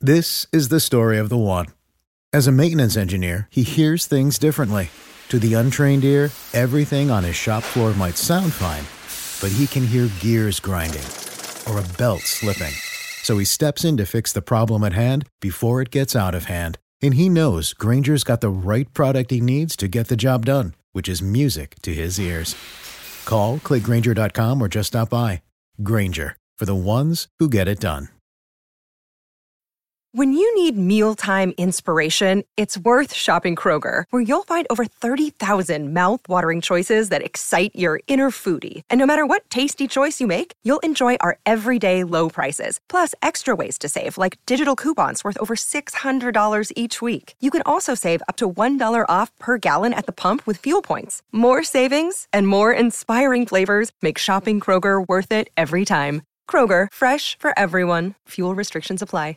This is the story of the one. As a maintenance engineer, he hears things differently. To the untrained ear, everything on his shop floor might sound fine, but he can hear gears grinding or a belt slipping. So he steps in to fix the problem at hand before it gets out of hand. And he knows Grainger's got the right product he needs to get the job done, which is music to his ears. Call, click Grainger.com, or just stop by. Grainger, for the ones who get it done. When you need mealtime inspiration, it's worth shopping Kroger, where you'll find over 30,000 mouth-watering choices that excite your inner foodie. And no matter what tasty choice you make, you'll enjoy our everyday low prices, plus extra ways to save, like digital coupons worth over $600 each week. You can also save up to $1 off per gallon at the pump with fuel points. More savings and more inspiring flavors make shopping Kroger worth it every time. Kroger, fresh for everyone. Fuel restrictions apply.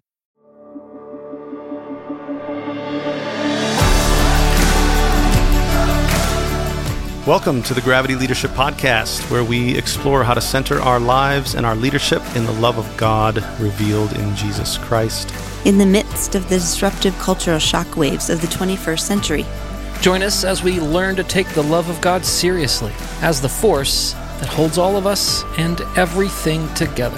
Welcome to the Gravity Leadership Podcast, where we explore how to center our lives and our leadership in the love of God revealed in Jesus Christ. In the midst of the disruptive cultural shockwaves of the 21st century. Join us as we learn to take the love of God seriously as the force that holds all of us and everything together.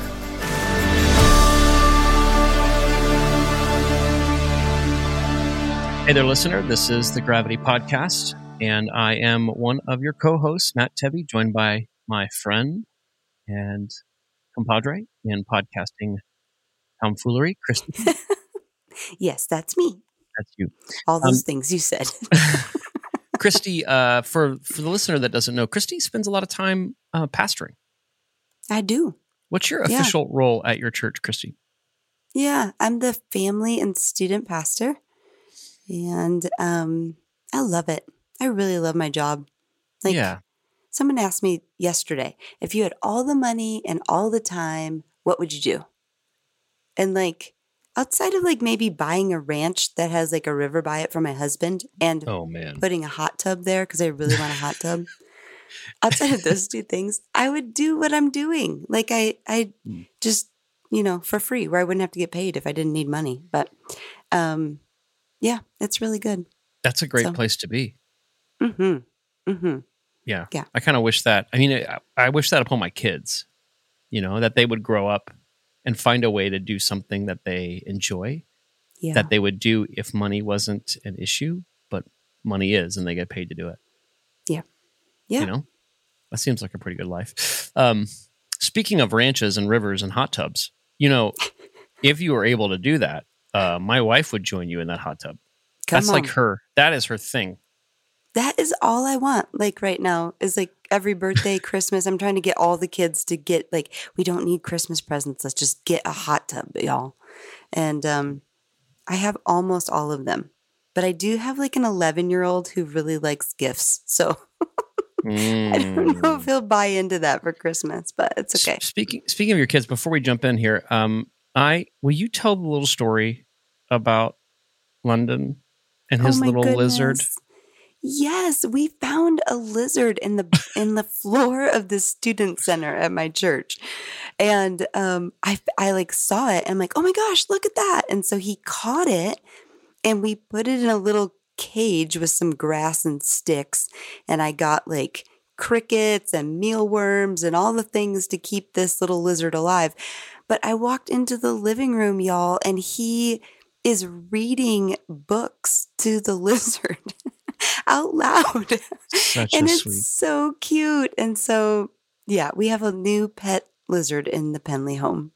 Hey there, listener. This is the Gravity Podcast. And I am one of your co-hosts, Matt Tebby, joined by my friend and compadre in podcasting tomfoolery, Christy. Yes, that's me. That's you. All those things you said. Christy, for the listener that doesn't know, Christy spends a lot of time pastoring. I do. What's your official role at your church, Christy? Yeah, I'm the family and student pastor. And I love it. I really love my job. Someone asked me yesterday, if you had all the money and all the time, what would you do? And outside of maybe buying a ranch that has a river by it for my husband and putting a hot tub there because I really want a hot tub. Outside of those two things, I would do what I'm doing. I just, for free, where I wouldn't have to get paid if I didn't need money. But yeah, it's really good. That's a great place to be. Mm-hmm. Mm-hmm. Yeah. I kind of wish that. I mean, I wish that upon my kids, that they would grow up and find a way to do something that they enjoy, that they would do if money wasn't an issue, but money is, and they get paid to do it. Yeah. Yeah. That seems like a pretty good life. Speaking of ranches and rivers and hot tubs, if you were able to do that, my wife would join you in that hot tub. That's that is her thing. That is all I want. Right now is every birthday, Christmas, I'm trying to get all the kids to get we don't need Christmas presents. Let's just get a hot tub, y'all. And I have almost all of them, but I do have an 11-year-old who really likes gifts. So I don't know if he'll buy into that for Christmas, but it's okay. Speaking of your kids, before we jump in here, will you tell the little story about London and his little lizard? Yes, we found a lizard in the floor of the student center at my church, and I saw it. And I'm like, oh my gosh, look at that! And so he caught it, and we put it in a little cage with some grass and sticks, and I got crickets and mealworms and all the things to keep this little lizard alive. But I walked into the living room, y'all, and he is reading books to the lizard. Out loud. It's so cute. And so, we have a new pet lizard in the Penley home.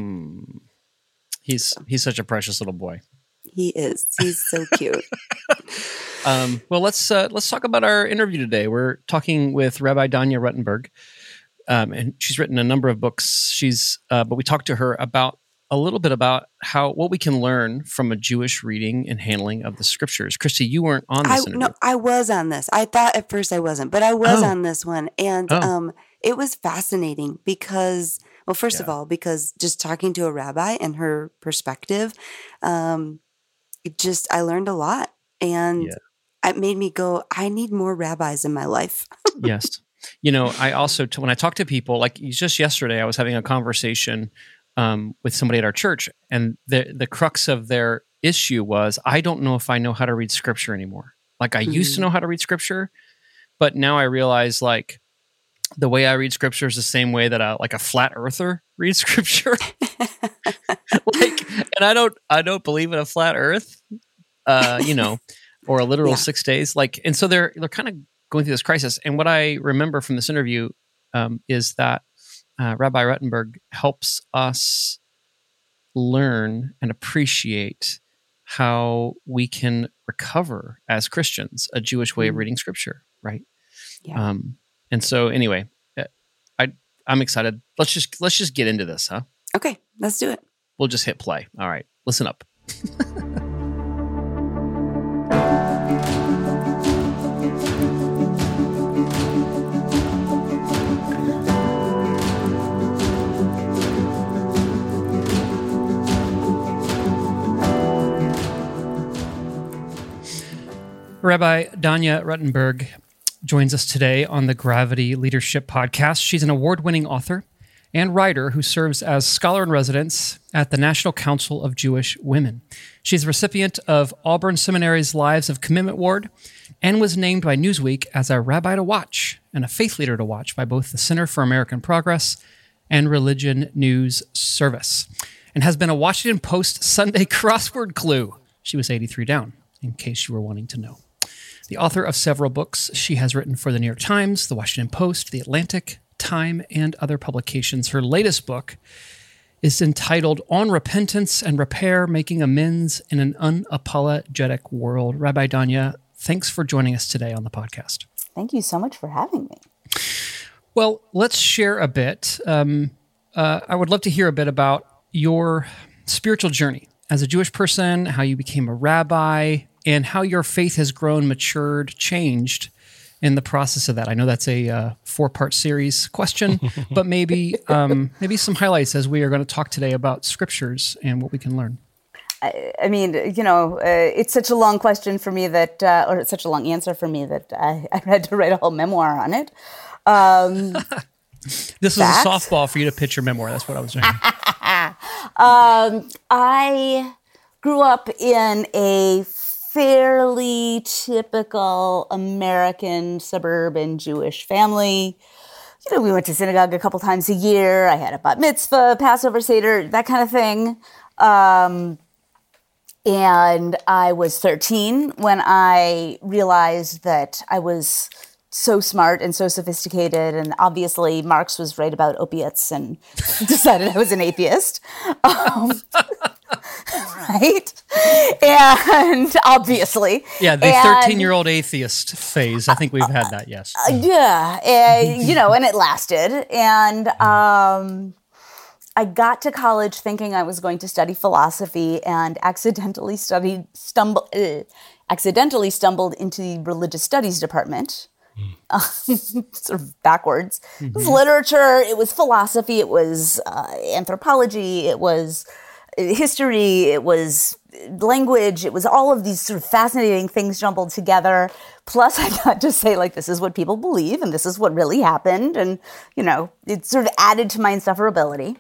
He's such a precious little boy. He is. He's so cute. Well, let's talk about our interview today. We're talking with Rabbi Danya Ruttenberg, and she's written a number of books. But we talked to her about a little bit about what we can learn from a Jewish reading and handling of the scriptures. Christy, you weren't on this interview. No, I was on this. I thought at first I wasn't, but I was on this one. And it was fascinating because, well, first of all, because just talking to a rabbi and her perspective, I learned a lot. And it made me go, I need more rabbis in my life. Yes. I also, when I talk to people, just yesterday, I was having a conversation with somebody at our church, and the crux of their issue was, I don't know if I know how to read scripture anymore. Like I used to know how to read scripture, but now I realize like the way I read scripture is the same way that a flat earther reads scripture. And I don't believe in a flat earth, or a literal 6 days. Like, and so they're kind of going through this crisis. And what I remember from this interview is that Rabbi Ruttenberg helps us learn and appreciate how we can recover as Christians a Jewish way of reading scripture, right? Yeah. And so anyway, I'm excited. Let's just get into this, huh? Okay, let's do it. We'll just hit play. All right, listen up. Rabbi Danya Ruttenberg joins us today on the Gravity Leadership Podcast. She's an award-winning author and writer who serves as scholar in residence at the National Council of Jewish Women. She's the recipient of Auburn Seminary's Lives of Commitment Award and was named by Newsweek as a rabbi to watch and a faith leader to watch by both the Center for American Progress and Religion News Service, and has been a Washington Post Sunday crossword clue. She was 83 down, in case you were wanting to know. The author of several books, she has written for the New York Times, the Washington Post, the Atlantic, Time, and other publications. Her latest book is entitled On Repentance and Repair, Making Amends in an Unapologetic World. Rabbi Danya, thanks for joining us today on the podcast. Thank you so much for having me. Well, let's share a bit. I would love to hear a bit about your spiritual journey as a Jewish person, how you became a rabbi, and how your faith has grown, matured, changed in the process of that. I know that's a 4-part series question, but maybe some highlights as we are going to talk today about scriptures and what we can learn. I mean, it's such a long question for me that, or it's such a long answer for me that I had to write a whole memoir on it. This is a softball for you to pitch your memoir. That's what I was doing. I grew up in a fairly typical American suburban Jewish family. We went to synagogue a couple times a year. I had a bat mitzvah, Passover Seder, that kind of thing. And I was 13 when I realized that I was so smart and so sophisticated, and obviously Marx was right about opiates, and decided I was an atheist. Right? And obviously. Yeah, the 13-year-old atheist phase. I think we've had that, yes. And it lasted. And I got to college thinking I was going to study philosophy, and accidentally stumbled into the religious studies department. Sort of backwards. It was literature, it was philosophy, it was anthropology, it was history, it was language, it was all of these sort of fascinating things jumbled together. Plus I got to say, like, this is what people believe and this is what really happened. And, it sort of added to my insufferability.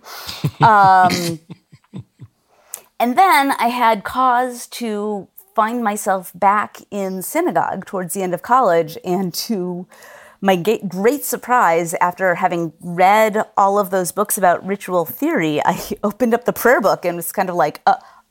And then I had cause to find myself back in synagogue towards the end of college, and to my great surprise, after having read all of those books about ritual theory, I opened up the prayer book and was kind of like,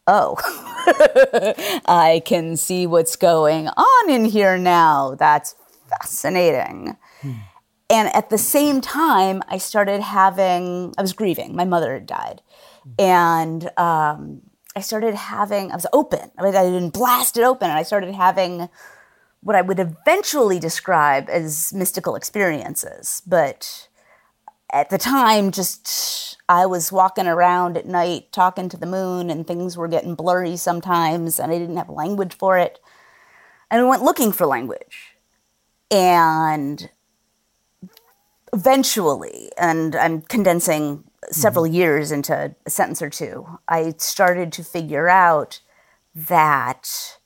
I can see what's going on in here now. That's fascinating. And at the same time, I was grieving. My mother had died. And I was open. I didn't blast it open. And I started having what I would eventually describe as mystical experiences. But at the time, I was walking around at night talking to the moon, and things were getting blurry sometimes, and I didn't have language for it. And I went looking for language. And eventually, and I'm condensing several years into a sentence or two, I started to figure out that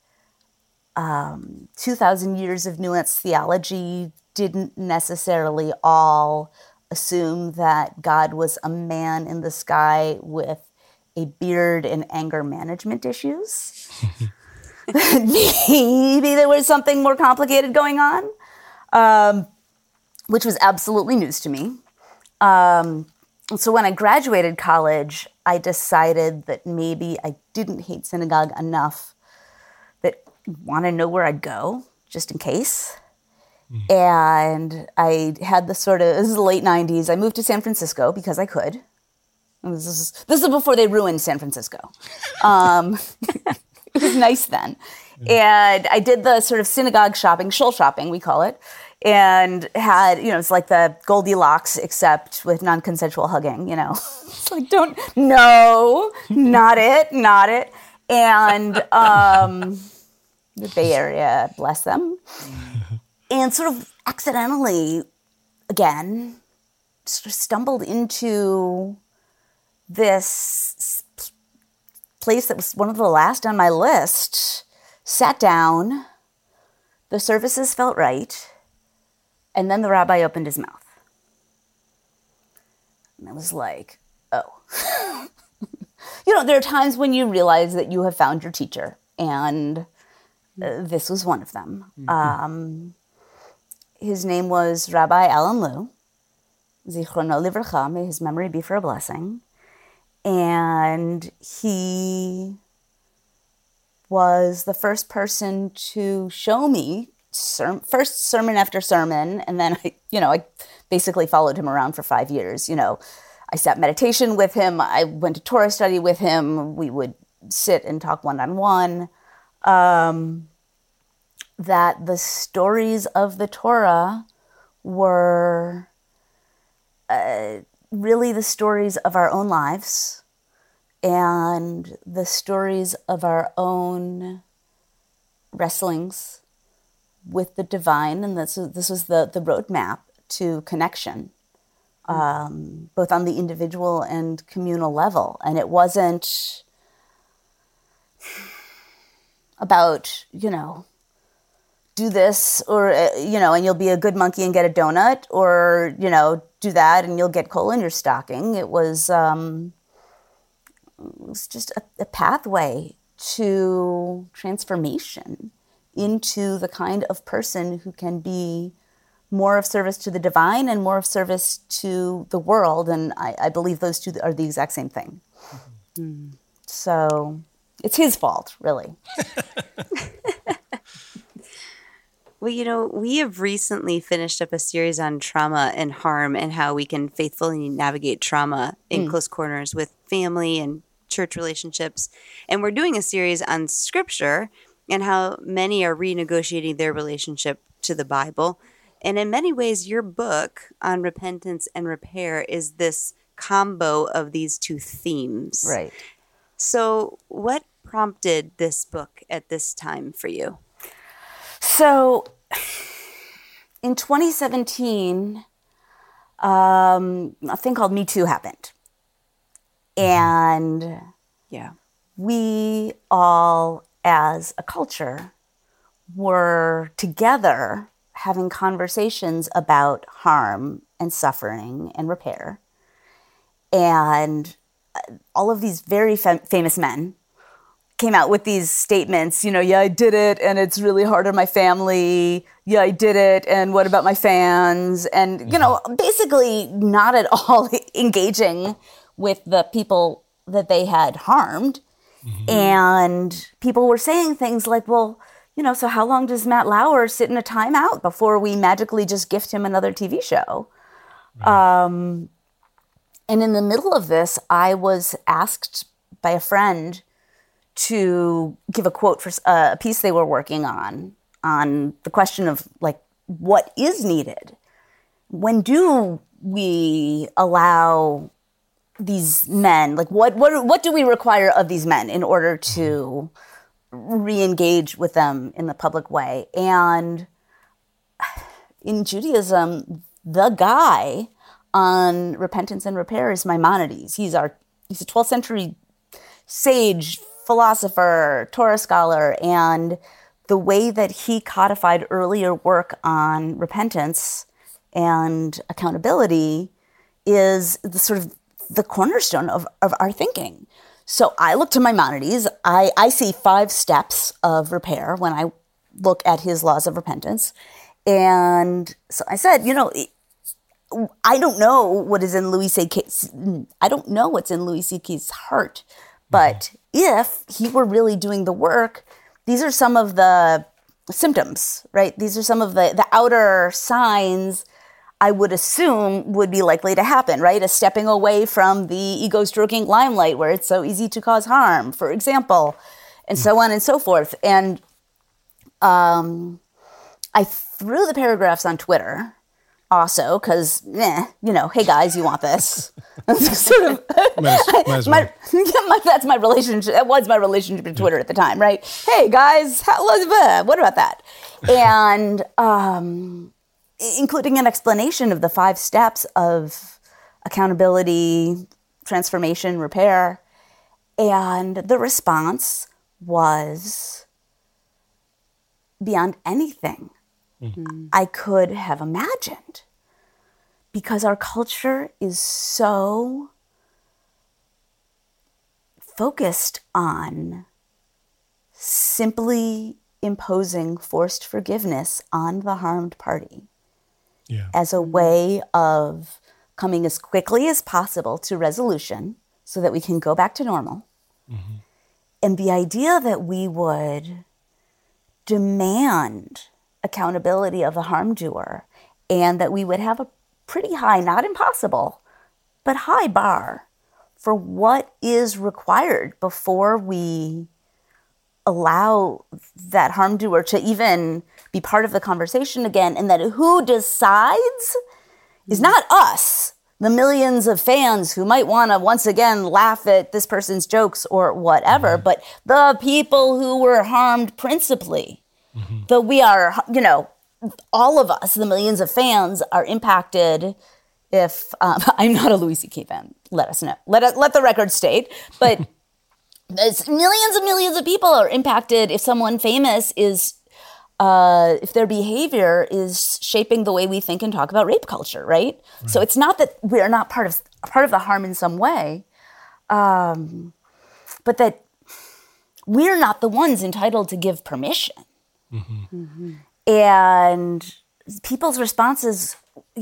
2,000 years of nuanced theology didn't necessarily all assume that God was a man in the sky with a beard and anger management issues. Maybe there was something more complicated going on, which was absolutely news to me. So when I graduated college, I decided that maybe I didn't hate synagogue enough that I want to know where I'd go, just in case. And I had this is the late 90s. I moved to San Francisco because I could. And this is before they ruined San Francisco. It was nice then. And I did the sort of synagogue shopping, shul shopping, we call it, and had, it's like the Goldilocks except with non-consensual hugging, It's like, no, not it. And the Bay Area, bless them. And sort of accidentally, again, sort of stumbled into this place that was one of the last on my list, sat down, the services felt right, and then the rabbi opened his mouth. And I was like, oh. There are times when you realize that you have found your teacher, and this was one of them. Mm-hmm. His name was Rabbi Alan Lew, Zichrono Livracha, may his memory be for a blessing. And he was the first person to show me first sermon after sermon, and then I basically followed him around for 5 years. I sat meditation with him. I went to Torah study with him. We would sit and talk one-on-one. That the stories of the Torah were really the stories of our own lives and the stories of our own wrestlings with the divine. And this was the roadmap to connection, both on the individual and communal level. And it wasn't about, do this or, and you'll be a good monkey and get a donut, or, do that and you'll get coal in your stocking. It was just a pathway to transformation into the kind of person who can be more of service to the divine and more of service to the world. And I believe those two are the exact same thing. Mm-hmm. So it's his fault, really. Well, we have recently finished up a series on trauma and harm and how we can faithfully navigate trauma in close corners with family and church relationships. And we're doing a series on scripture and how many are renegotiating their relationship to the Bible. And in many ways, your book on repentance and repair is this combo of these two themes. Right. So what prompted this book at this time for you? So in 2017, a thing called Me Too happened. And we all, as a culture, were together having conversations about harm and suffering and repair. And all of these very famous men came out with these statements, I did it and it's really hard on my family. Yeah, I did it. And what about my fans? And, basically not at all engaging with the people that they had harmed. Mm-hmm. And people were saying things like, well, so how long does Matt Lauer sit in a timeout before we magically just gift him another TV show? Right. And in the middle of this, I was asked by a friend to give a quote for a piece they were working on the question of, what is needed? When do we allow these men, what do we require of these men in order to re-engage with them in the public way? And in Judaism, the guy on repentance and repair is Maimonides. He's a 12th century sage, philosopher, Torah scholar, and the way that he codified earlier work on repentance and accountability is the sort of the cornerstone of our thinking. So I look to Maimonides. I see 5 steps of repair when I look at his laws of repentance. And so I said, I don't know what is in Louis C.K.'s, I don't know what's in Louis C.K.'s heart, but if he were really doing the work, these are some of the symptoms, right? These are some of the outer signs I would assume would be likely to happen, right? A stepping away from the ego-stroking limelight where it's so easy to cause harm, for example, and so on and so forth. And I threw the paragraphs on Twitter also because, hey guys, you want this? Sort of, that's my relationship. That was my relationship with Twitter at the time, right? Hey guys, what about that? And including an explanation of the 5 steps of accountability, transformation, repair. And the response was beyond anything I could have imagined, because our culture is so focused on simply imposing forced forgiveness on the harmed party as a way of coming as quickly as possible to resolution so that we can go back to normal. Mm-hmm. And the idea that we would demand accountability of the harm doer, and that we would have a pretty high, not impossible, but high bar for what is required before we allow that harm doer to even be part of the conversation again, and that who decides is not us, the millions of fans who might want to once again laugh at this person's jokes or whatever, but the people who were harmed principally. Though we are, all of us, the millions of fans, are impacted if, I'm not a Louis C.K. fan, let us know. Let the record state, but millions and millions of people are impacted if someone famous is, if their behavior is shaping the way we think and talk about rape culture, right? So it's not that we are not part of the harm in some way, but that we're not the ones entitled to give permission. And people's responses,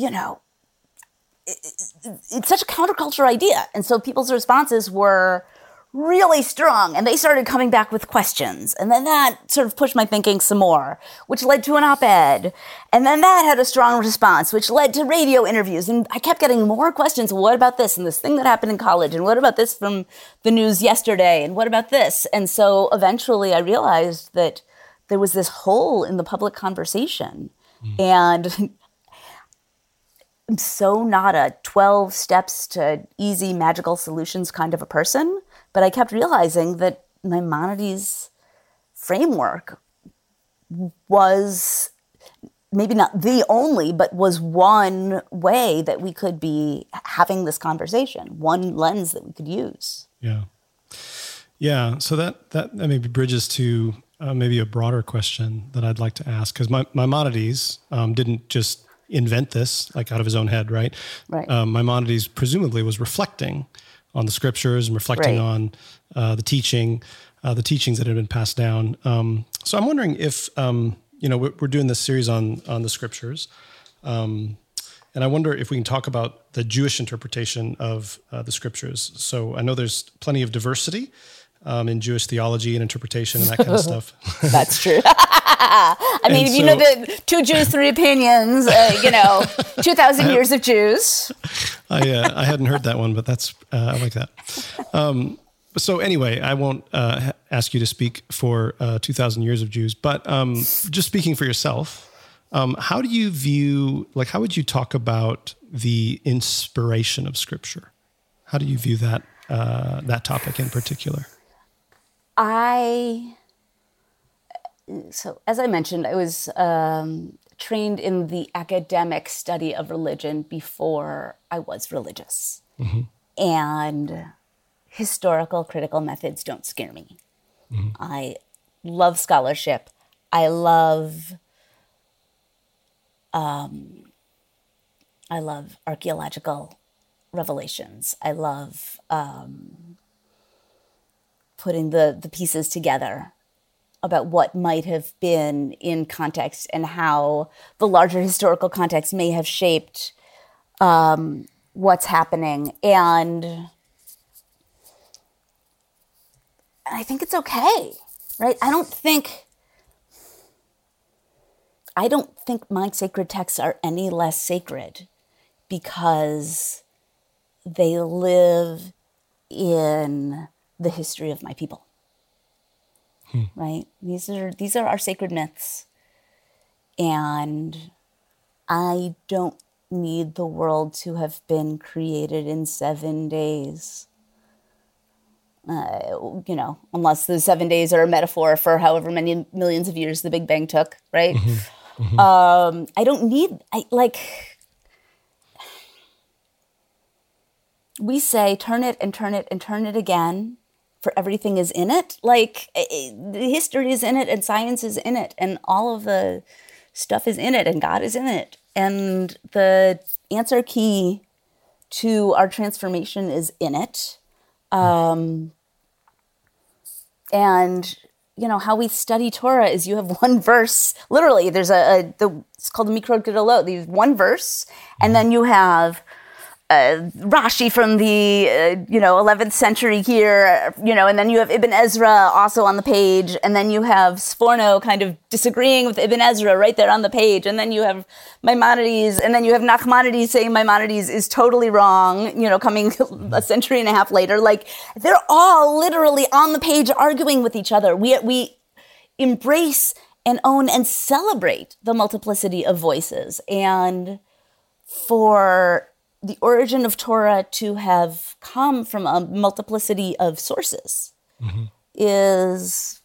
it's such a counterculture idea. And so people's responses were really strong, and they started coming back with questions. And then that sort of pushed my thinking some more, which led to an op-ed. And then that had a strong response, which led to radio interviews. And I kept getting more questions. What about this? And this thing that happened in college? And what about this from the news yesterday? And what about this? And so eventually I realized that there was this hole in the public conversation. And I'm so not a 12 steps to easy magical solutions kind of a person, but I kept realizing that Maimonides' framework was maybe not the only, but was one way that we could be having this conversation, one lens that we could use. Yeah. So that maybe bridges to maybe a broader question that I'd like to ask, because Maimonides didn't just invent this like out of his own head, right? Maimonides presumably was reflecting on the scriptures and reflecting on the teachings that had been passed down. So I'm wondering if, we're doing this series on the scriptures, and I wonder if we can talk about the Jewish interpretation of the scriptures. So I know there's plenty of diversity in Jewish theology and interpretation and that kind of stuff. That's true. I mean, if you know the 2 Jews, 3 opinions, 2,000 years of Jews. I hadn't heard that one, but I like that. So anyway, I won't ask you to speak for 2,000 years of Jews, but just speaking for yourself, how would you talk about the inspiration of Scripture? How do you view that topic in particular? So as I mentioned, I was trained in the academic study of religion before I was religious. And historical critical methods don't scare me. I love scholarship. I love archaeological revelations. I love putting the pieces together about what might have been in context and how the larger historical context may have shaped what's happening. And I think it's okay, right? I don't think my sacred texts are any less sacred because they live in the history of my people. Right? These are our sacred myths. And I don't need the world to have been created in 7 days. Unless the 7 days are a metaphor for however many millions of years the Big Bang took, right? I don't need, we say, turn it and turn it and turn it again, for everything is in it. The history is in it and science is in it and all of the stuff is in it and God is in it. And the answer key to our transformation is in it. And, how we study Torah is you have one verse, literally, there's it's called the Mikrot Gedolot. There's one verse, and then you have Rashi from the 11th century here, and then you have Ibn Ezra also on the page, and then you have Sforno kind of disagreeing with Ibn Ezra right there on the page, and then you have Maimonides, and then you have Nachmanides saying Maimonides is totally wrong, coming a century and a half later. They're all literally on the page arguing with each other. We embrace and own and celebrate the multiplicity of voices, and for the origin of Torah to have come from a multiplicity of sources is,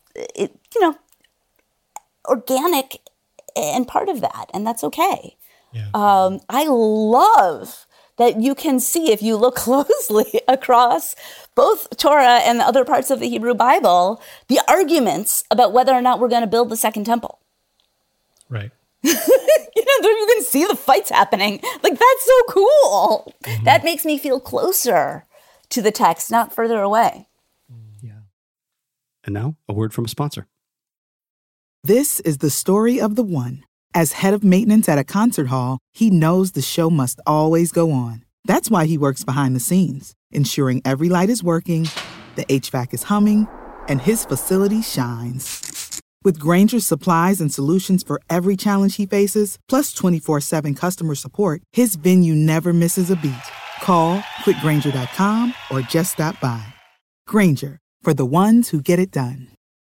organic and part of that, and that's okay. Yeah. I love that you can see, if you look closely across both Torah and the other parts of the Hebrew Bible, the arguments about whether or not we're going to build the second temple. Right. You can see the fights happening. That's so cool. That makes me feel closer to the text, not further away. Yeah. And now, a word from a sponsor. This is the story of the one. As head of maintenance at a concert hall, he knows the show must always go on. That's why he works behind the scenes, ensuring every light is working, the HVAC is humming, and his facility shines. With Grainger's supplies and solutions for every challenge he faces, plus 24/7 customer support, his venue never misses a beat. Call quickgrainger.com or just stop by. Grainger, for the ones who get it done.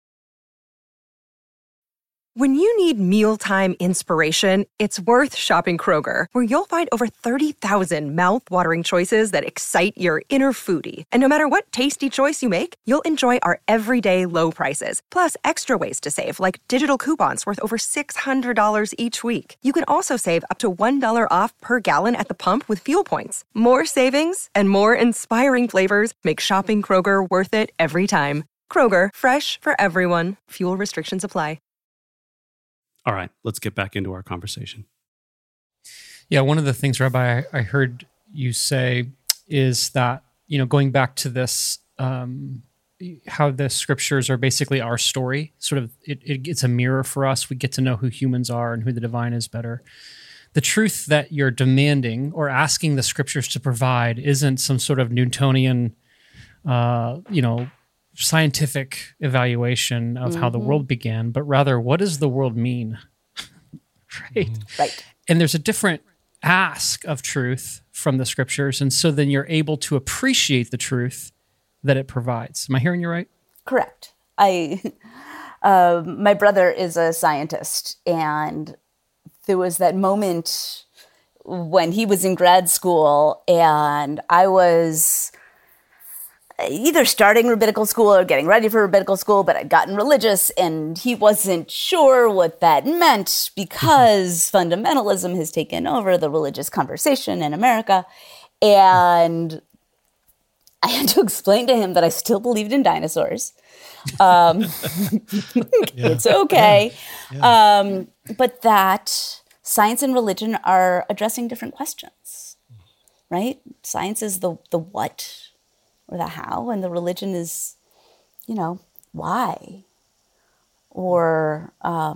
When you need mealtime inspiration, it's worth shopping Kroger, where you'll find over 30,000 mouth-watering choices that excite your inner foodie. And no matter what tasty choice you make, you'll enjoy our everyday low prices, plus extra ways to save, like digital coupons worth over $600 each week. You can also save up to $1 off per gallon at the pump with fuel points. More savings and more inspiring flavors make shopping Kroger worth it every time. Kroger, fresh for everyone. Fuel restrictions apply. All right, let's get back into our conversation. Yeah, one of the things, Rabbi, I heard you say is that, going back to this, how the scriptures are basically our story, sort of, it's a mirror for us. We get to know who humans are and who the divine is better. The truth that you're demanding or asking the scriptures to provide isn't some sort of Newtonian, scientific evaluation of how the world began, but rather, what does the world mean? Right? Right. And there's a different ask of truth from the scriptures, and so then you're able to appreciate the truth that it provides. Am I hearing you right? Correct. My brother is a scientist, and there was that moment when he was in grad school, and I was either starting rabbinical school or getting ready for rabbinical school, but I'd gotten religious, and he wasn't sure what that meant because fundamentalism has taken over the religious conversation in America. And I had to explain to him that I still believed in dinosaurs. It's okay. Yeah. But that science and religion are addressing different questions. right? Science is the what or the how, and the religion is, why, or,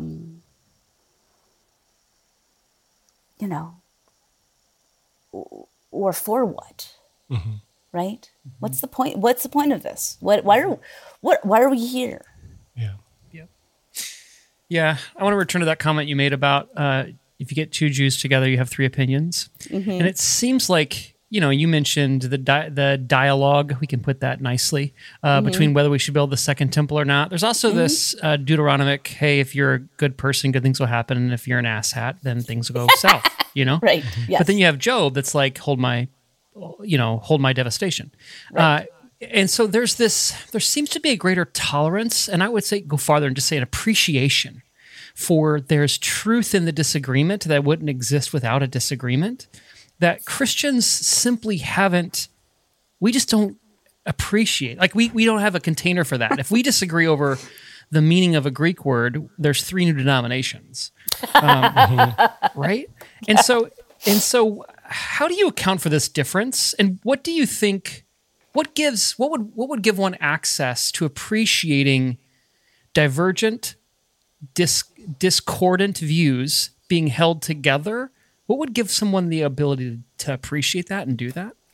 or for what, right? What's the point? What's the point of this? Why are we here? Yeah. Yeah, I want to return to that comment you made about if you get two Jews together, you have three opinions. And it seems like, you mentioned the dialogue, we can put that nicely, between whether we should build the second temple or not. There's also this Deuteronomic, hey, if you're a good person, good things will happen. And if you're an asshat, then things will go south, Right, yes. But then you have Job that's like, hold my devastation. Right. And so there seems to be a greater tolerance, and I would say go farther and just say an appreciation for there's truth in the disagreement that wouldn't exist without a disagreement, that Christians simply we just don't appreciate. Like we don't have a container for that. If we disagree over the meaning of a Greek word, there's 3 new denominations, right? And so how do you account for this difference? And what do you think? What would give one access to appreciating divergent, discordant views being held together? What would give someone the ability to appreciate that and do that?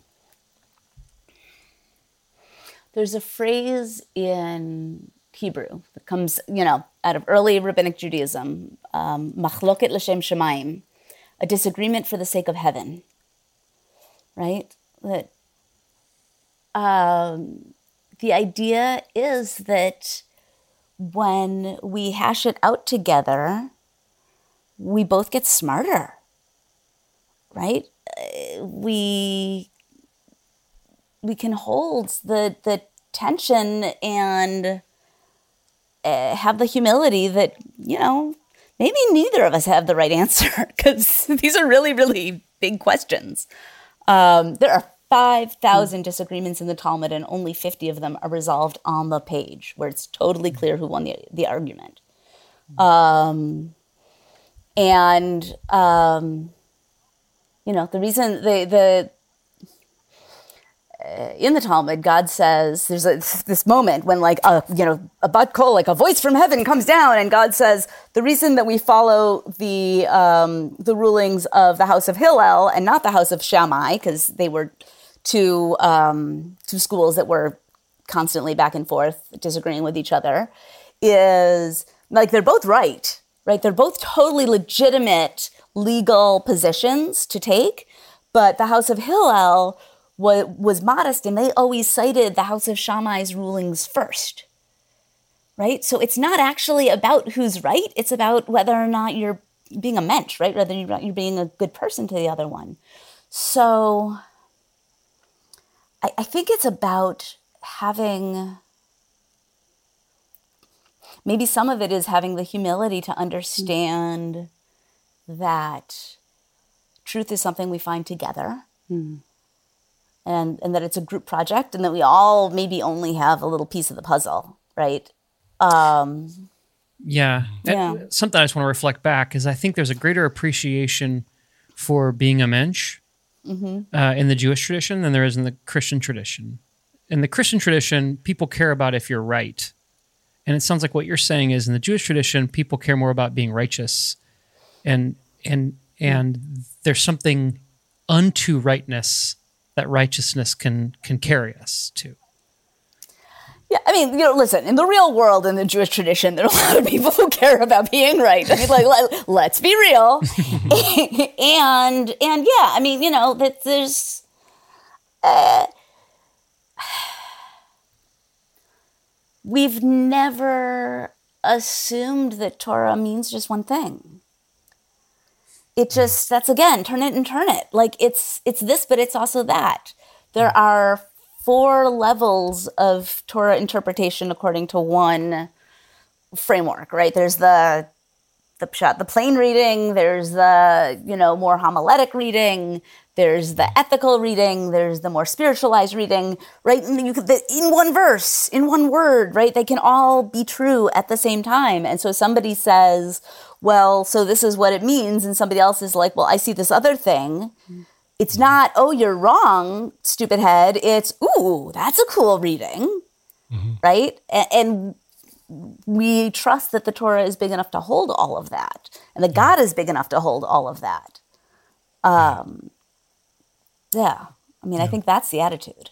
There's a phrase in Hebrew that comes, out of early rabbinic Judaism, machloket l'shem shamayim, a disagreement for the sake of heaven, right? That the idea is that when we hash it out together, we both get smarter, right? We can hold the tension and have the humility that, maybe neither of us have the right answer, because these are really, really big questions. There are 5,000 disagreements in the Talmud, and only 50 of them are resolved on the page, where it's totally clear who won the argument. The reason in the Talmud, God says, there's this moment when a bat kol, like a voice from heaven comes down, and God says, the reason that we follow the rulings of the house of Hillel and not the house of Shammai, because they were two schools that were constantly back and forth disagreeing with each other, is they're both right? They're both totally legitimate legal positions to take, but the house of Hillel was modest, and they always cited the house of Shammai's rulings first, right? So it's not actually about who's right. It's about whether or not you're being a mensch, right? Whether you're being a good person to the other one. So I think it's about having, maybe some of it is having the humility to understand that truth is something we find together. And that it's a group project, and that we all maybe only have a little piece of the puzzle, right? Yeah. Something I just want to reflect back is I think there's a greater appreciation for being a mensch in the Jewish tradition than there is in the Christian tradition. In the Christian tradition, people care about if you're right. And it sounds like what you're saying is in the Jewish tradition, people care more about being righteous. And there's something unto rightness that righteousness can carry us to. Yeah, I mean, listen, in the real world, in the Jewish tradition, there are a lot of people who care about being right. I mean, let's be real. and yeah, I mean, that there's... we've never assumed that Torah means just one thing. It just, that's again, turn it and turn it. It's this, but it's also that. There are 4 levels of Torah interpretation according to one framework, right? There's the pshat, the plain reading. There's the, more homiletic reading. There's the ethical reading. There's the more spiritualized reading, right? And in one verse, in one word, right? They can all be true at the same time. And so somebody says, well, so this is what it means. And somebody else is like, well, I see this other thing. It's not, oh, you're wrong, stupid head. It's, ooh, that's a cool reading, right? And we trust that the Torah is big enough to hold all of that, and that God is big enough to hold all of that. I think that's the attitude.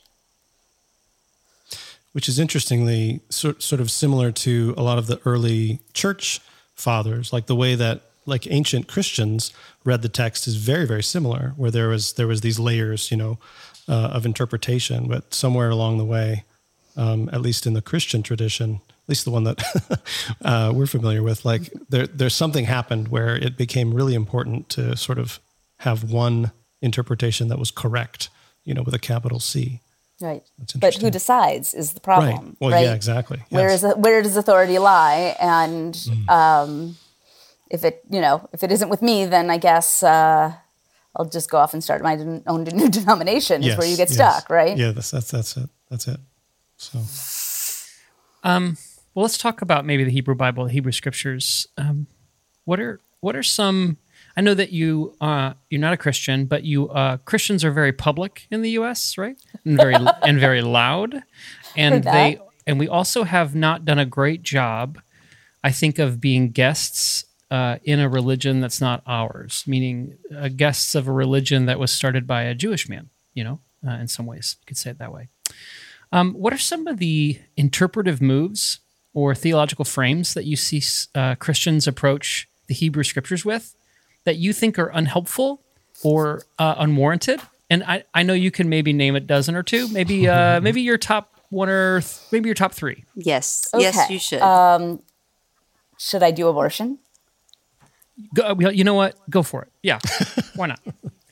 Which is interestingly sort of similar to a lot of the early church fathers, like the way that like ancient Christians read the text is very, very similar, where there was these layers, of interpretation, but somewhere along the way, at least in the Christian tradition, at least the one that we're familiar with, like there's something happened where it became really important to sort of have one interpretation that was correct, with a capital C. Right. But who decides is the problem. Right. Well, right? Yeah, exactly. Yes. Where does authority lie? And if it isn't with me, then I guess I'll just go off and start my own new denomination. Is where you get stuck, right? Yeah, that's it. That's it. So, well, let's talk about maybe the Hebrew Bible, the Hebrew Scriptures. What are some? I know that you're not a Christian, but Christians are very public in the U.S., right? And very loud, and we also have not done a great job, I think, of being guests in a religion that's not ours, meaning guests of a religion that was started by a Jewish man. In some ways, you could say it that way. What are some of the interpretive moves or theological frames that you see Christians approach the Hebrew Scriptures with that you think are unhelpful or unwarranted? And I know you can maybe name a dozen or two, maybe your top one or maybe your top three. Yes, okay. Yes, you should. Should I do abortion? You know what? Go for it. Yeah, why not?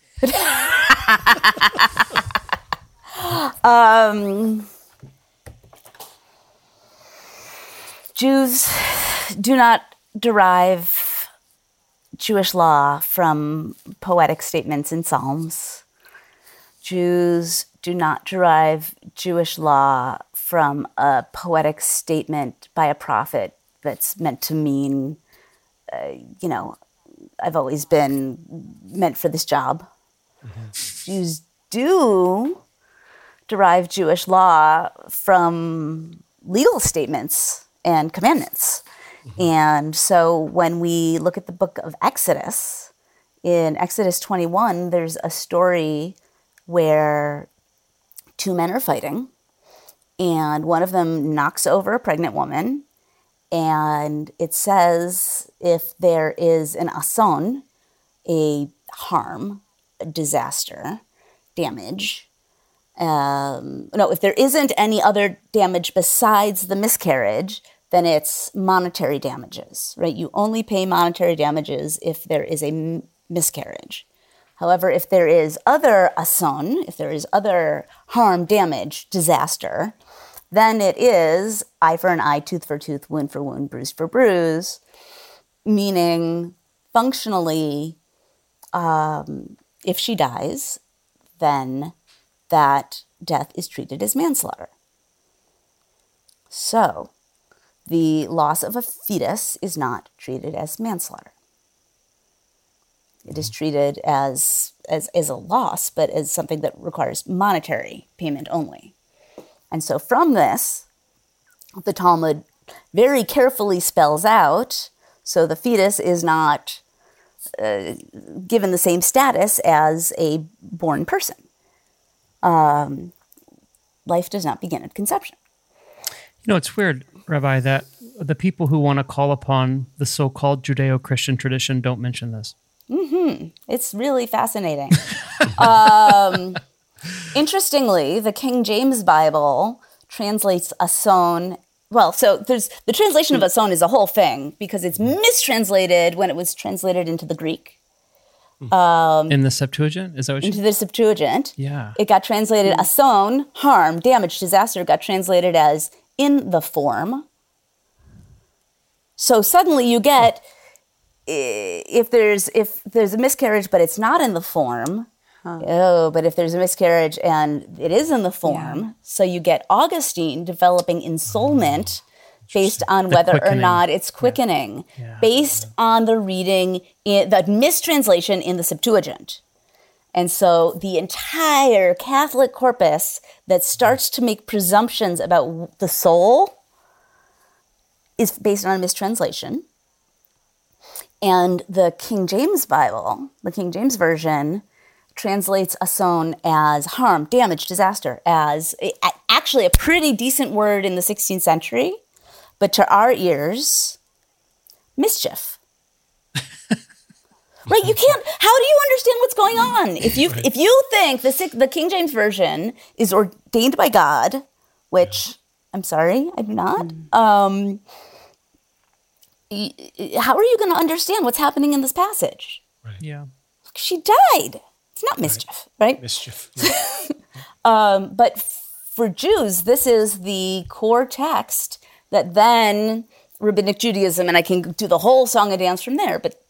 Jews do not derive Jewish law from poetic statements in Psalms. Jews do not derive Jewish law from a poetic statement by a prophet that's meant to mean, I've always been meant for this job. Jews do derive Jewish law from legal statements and commandments. And so when we look at the book of Exodus, in Exodus 21, there's a story where two men are fighting, and one of them knocks over a pregnant woman, and it says if there is an ason, a harm, a disaster, damage, if there isn't any other damage besides the miscarriage, then it's monetary damages, right? You only pay monetary damages if there is a miscarriage. However, if there is other ason, if there is other harm, damage, disaster, then it is eye for an eye, tooth for tooth, wound for wound, bruise for bruise, meaning functionally, if she dies, then that death is treated as manslaughter. So, the loss of a fetus is not treated as manslaughter. It is treated as a loss, but as something that requires monetary payment only. And so from this, the Talmud very carefully spells out, so the fetus is not given the same status as a born person. Life does not begin at conception. It's weird, Rabbi, that the people who want to call upon the so-called Judeo-Christian tradition don't mention this. Mm-hmm. It's really fascinating. Interestingly, the King James Bible translates ason. Well, so there's the translation of ason is a whole thing because it's mistranslated when it was translated into the Greek. In the Septuagint? Is that what you Into the Septuagint. Yeah. It got translated ason, harm, damage, disaster, got translated as in the form. So suddenly you get, if there's a miscarriage but it's not in the form, but if there's a miscarriage and it is in the form, so you get Augustine developing ensoulment based on whether or not it's quickening, based on the reading, the mistranslation in the Septuagint. And so the entire Catholic corpus that starts to make presumptions about the soul is based on a mistranslation. And the King James Bible, the King James Version, translates ason as harm, damage, disaster, as actually a pretty decent word in the 16th century, but to our ears, mischief. Right? You can't. How do you understand what's going on if you think the King James Version is ordained by God, which I'm sorry, I do not. How are you going to understand what's happening in this passage? Right. Yeah. She died. It's not mischief, right? Mischief. But for Jews, this is the core text that then Rabbinic Judaism, and I can do the whole song and dance from there, but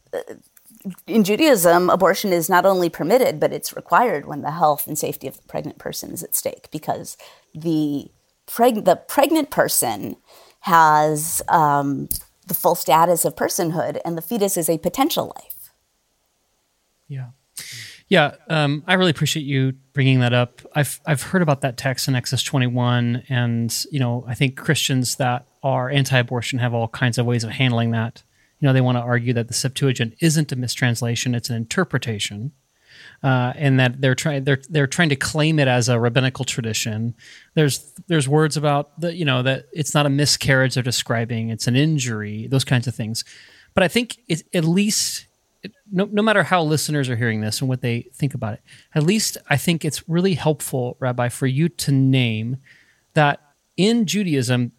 in Judaism, abortion is not only permitted, but it's required when the health and safety of the pregnant person is at stake, because the pregnant person has the full status of personhood, and the fetus is a potential life. Yeah. Yeah, I really appreciate you bringing that up. I've heard about that text in Exodus 21, and I think Christians that are anti-abortion have all kinds of ways of handling that. They want to argue that the Septuagint isn't a mistranslation; it's an interpretation, and that they're trying to claim it as a rabbinical tradition. There's words about that it's not a miscarriage they're describing; it's an injury, those kinds of things. But I think at least. No matter how listeners are hearing this and what they think about it, at least I think it's really helpful, Rabbi, for you to name that in Judaism,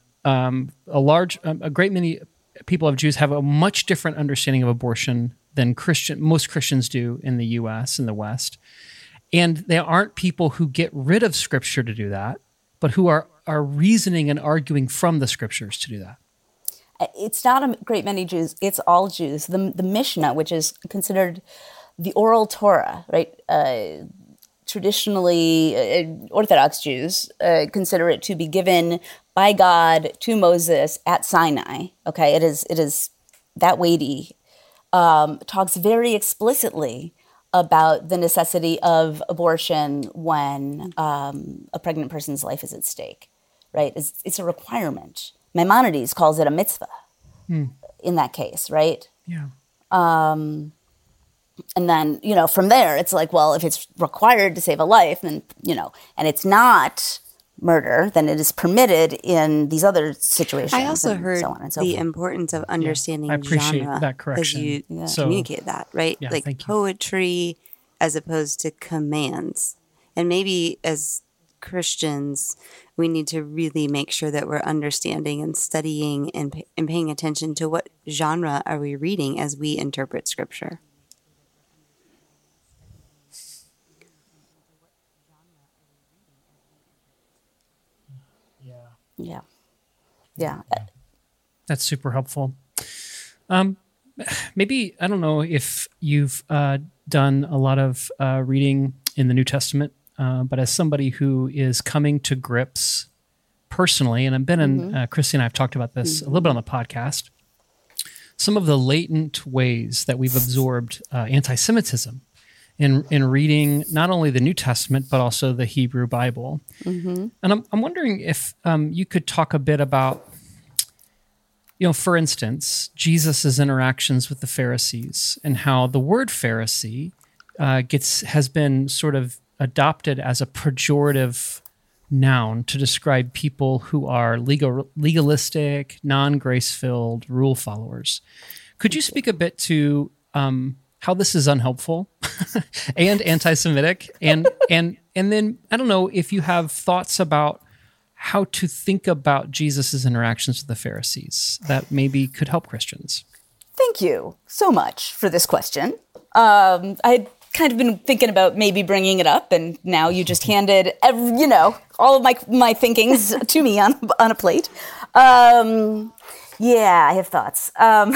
a great many people of Jews have a much different understanding of abortion than most Christians do in the U.S. and the West. And there aren't people who get rid of Scripture to do that, but who are reasoning and arguing from the Scriptures to do that. It's not a great many Jews. It's all Jews. The Mishnah, which is considered the oral Torah, right? Traditionally, Orthodox Jews consider it to be given by God to Moses at Sinai. Okay, it is that weighty. Talks very explicitly about the necessity of abortion when a pregnant person's life is at stake. Right? It's a requirement. Maimonides calls it a mitzvah in that case, right? Yeah. And then, from there, it's like, well, if it's required to save a life, then, and it's not murder, then it is permitted in these other situations. I also heard so on and so the forth. importance of understanding I appreciate genre that correction. as you So- communicate that, right? Yeah, like thank you. poetry as opposed to commands. And maybe as Christians, we need to really make sure that we're understanding and studying and paying attention to what genre are we reading as we interpret Scripture. Yeah. That's super helpful. Maybe, I don't know if you've done a lot of reading in the New Testament, but as somebody who is coming to grips personally, and I've been in, Christy and I have talked about this a little bit on the podcast, some of the latent ways that we've absorbed anti-Semitism in reading not only the New Testament, but also the Hebrew Bible. And I'm wondering if you could talk a bit about, for instance, Jesus's interactions with the Pharisees and how the word Pharisee has been sort of adopted as a pejorative noun to describe people who are legalistic, non-grace-filled rule followers. Could you speak a bit to how this is unhelpful and anti-Semitic, and then I don't know if you have thoughts about how to think about Jesus's interactions with the Pharisees that maybe could help Christians. Thank you so much for this question. I'd kind of been thinking about maybe bringing it up, and now you just handed all of my thinkings to me on a plate. Yeah, I have thoughts.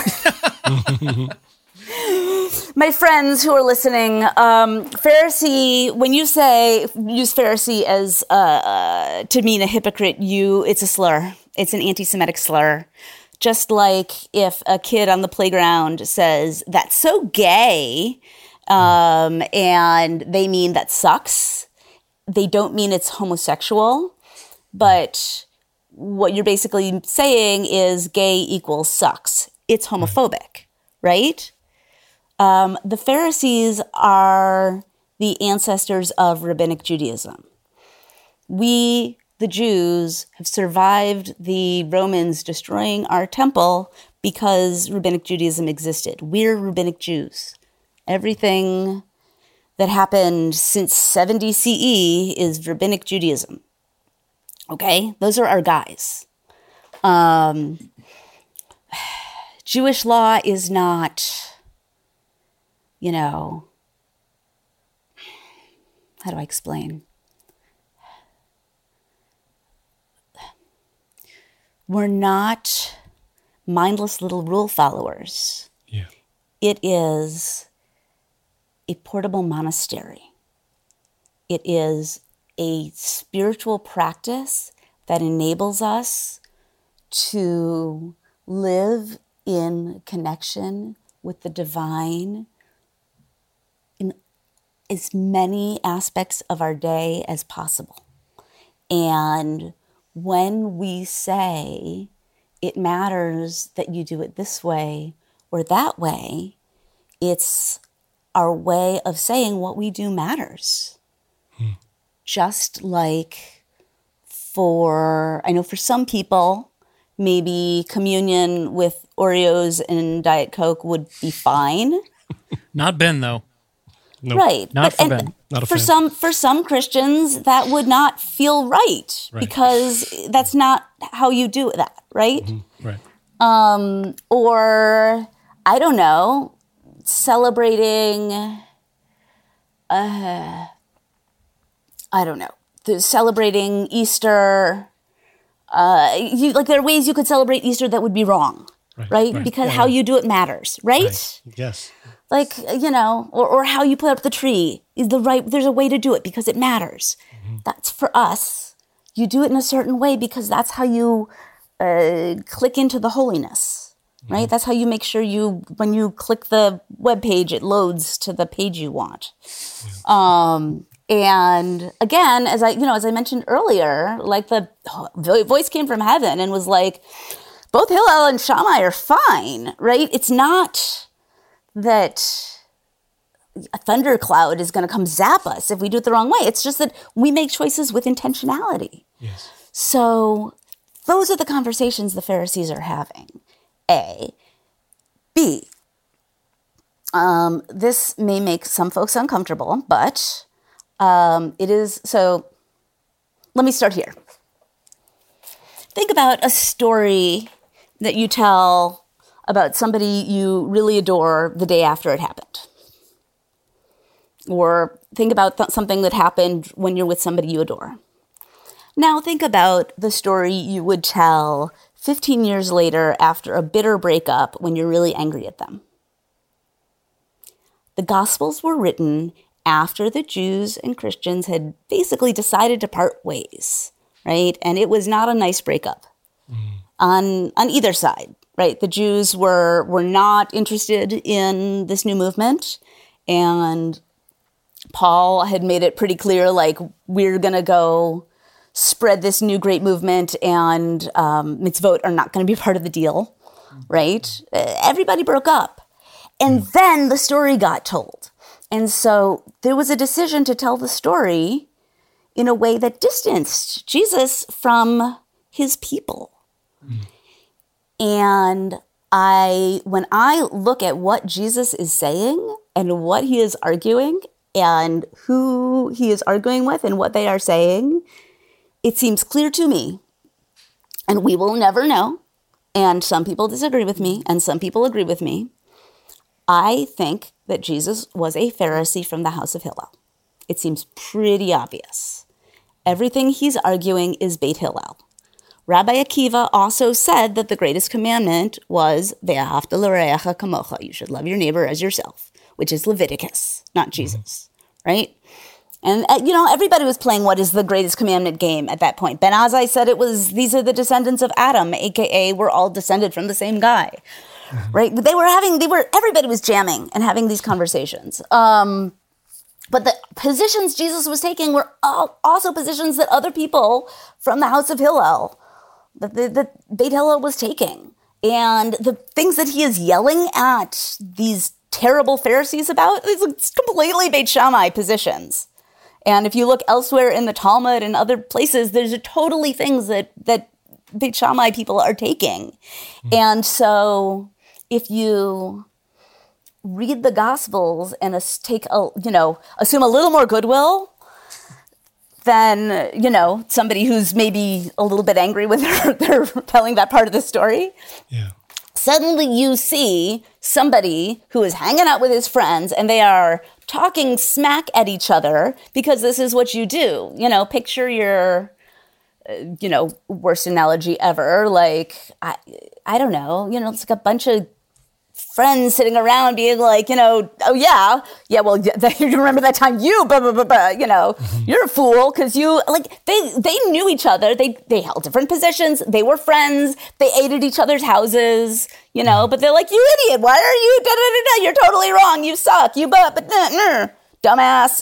My friends who are listening, Pharisee, when you use Pharisee as to mean a hypocrite, it's a slur. It's an anti-Semitic slur. Just like if a kid on the playground says, "That's so gay," And they mean that sucks. They don't mean it's homosexual, but what you're basically saying is gay equals sucks. It's homophobic, right? The Pharisees are the ancestors of Rabbinic Judaism. We, the Jews, have survived the Romans destroying our temple because Rabbinic Judaism existed. We're Rabbinic Jews. Everything that happened since 70 CE is Rabbinic Judaism. Okay? Those are our guys. Jewish law is not, how do I explain? We're not mindless little rule followers. Yeah. It is a portable monastery. It is a spiritual practice that enables us to live in connection with the divine in as many aspects of our day as possible. And when we say it matters that you do it this way or that way, it's our way of saying what we do matters. Just like I know for some people, maybe communion with Oreos and Diet Coke would be fine. Not Ben, though. Nope. Right. Not for Ben. Not a fan. For some Christians, that would not feel right, because that's not how you do that, right? Mm-hmm. Right. Or, I don't know, celebrating, celebrating Easter. There are ways you could celebrate Easter that would be wrong, right? Because how you do it matters, right? Yes. Or how you put up the tree is there's a way to do it because it matters. Mm-hmm. That's for us. You do it in a certain way because that's how you click into the holiness, right? Mm-hmm. That's how you make sure when you click the web page, it loads to the page you want. Yeah. And again, as I mentioned earlier, the voice came from heaven and was like, both Hillel and Shammai are fine, right? It's not that a thundercloud is going to come zap us if we do it the wrong way. It's just that we make choices with intentionality. Yes. So those are the conversations the Pharisees are having. A. B. This may make some folks uncomfortable, but it is. So let me start here. Think about a story that you tell about somebody you really adore the day after it happened. Or think about something that happened when you're with somebody you adore. Now think about the story you would tell 15 years later after a bitter breakup when you're really angry at them. The Gospels were written after the Jews and Christians had basically decided to part ways, right? And it was not a nice breakup on either side. Right, the Jews were not interested in this new movement, and Paul had made it pretty clear, we're going to go spread this new great movement, and mitzvot are not going to be part of the deal, right? Everybody broke up. And then the story got told. And so there was a decision to tell the story in a way that distanced Jesus from his people. And when I look at what Jesus is saying and what he is arguing and who he is arguing with and what they are saying, it seems clear to me, and we will never know, and some people disagree with me and some people agree with me, I think that Jesus was a Pharisee from the house of Hillel. It seems pretty obvious. Everything he's arguing is Beit Hillel. Rabbi Akiva also said that the greatest commandment was Ve'ahavta l'reacha kamocha. You should love your neighbor as yourself, which is Leviticus, not Jesus, right? And, everybody was playing what is the greatest commandment game at that point. Ben Azai said these are the descendants of Adam, a.k.a. we're all descended from the same guy, right? Everybody was jamming and having these conversations. But the positions Jesus was taking were also positions that other people from the house of Hillel, that Beit Hillel was taking. And the things that he is yelling at these terrible Pharisees about is completely Beit Shammai positions. And if you look elsewhere in the Talmud and other places, there's totally things that Beit Shammai people are taking. And so if you read the Gospels and assume a little more goodwill than, somebody who's maybe a little bit angry with their telling that part of the story. Yeah. Suddenly you see somebody who is hanging out with his friends and they are talking smack at each other because this is what you do. Picture your, worst analogy ever. Like, I don't know, it's like a bunch of friends sitting around being like, oh yeah, well, you remember that time you, you're a fool because you, like, they knew each other. They held different positions. They were friends. They ate at each other's houses, but they're like, you idiot. Why are you, da-da-da-da, you're totally wrong. You suck. You, dumbass,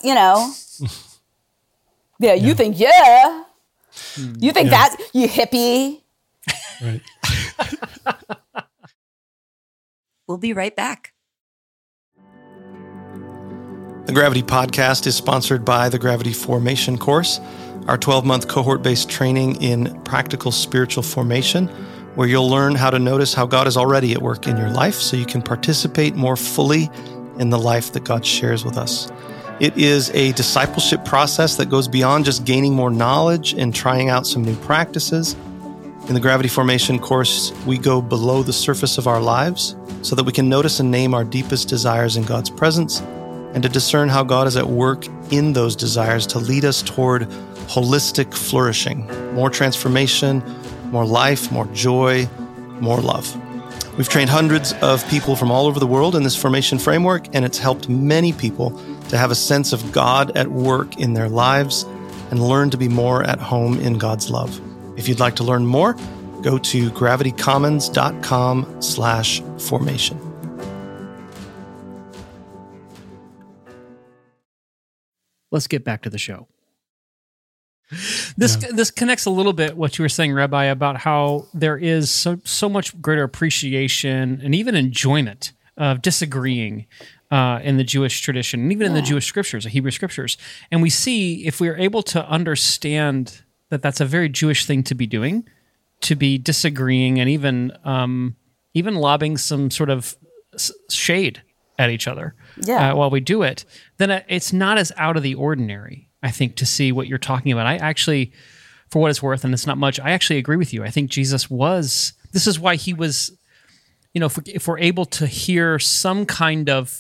Yeah, you think, yeah. You think that, you hippie. Right. We'll be right back. The Gravity Podcast is sponsored by the Gravity Formation course, our 12-month cohort-based training in practical spiritual formation, where you'll learn how to notice how God is already at work in your life so you can participate more fully in the life that God shares with us. It is a discipleship process that goes beyond just gaining more knowledge and trying out some new practices. In the Gravity Formation course, we go below the surface of our lives so that we can notice and name our deepest desires in God's presence and to discern how God is at work in those desires to lead us toward holistic flourishing, more transformation, more life, more joy, more love. We've trained hundreds of people from all over the world in this formation framework, and it's helped many people to have a sense of God at work in their lives and learn to be more at home in God's love. If you'd like to learn more, go to gravitycommons.com/formation. Let's get back to the show. This connects a little bit what you were saying, Rabbi, about how there is so much greater appreciation and even enjoyment of disagreeing in the Jewish tradition and even in the Jewish scriptures, the Hebrew scriptures. And we see, if we're able to understand that that's a very Jewish thing to be doing, to be disagreeing and even lobbing some sort of shade at each other while we do it, then it's not as out of the ordinary, I think, to see what you're talking about. I actually, for what it's worth, and it's not much, I actually agree with you. I think Jesus this is why he was, if we're able to hear some kind of,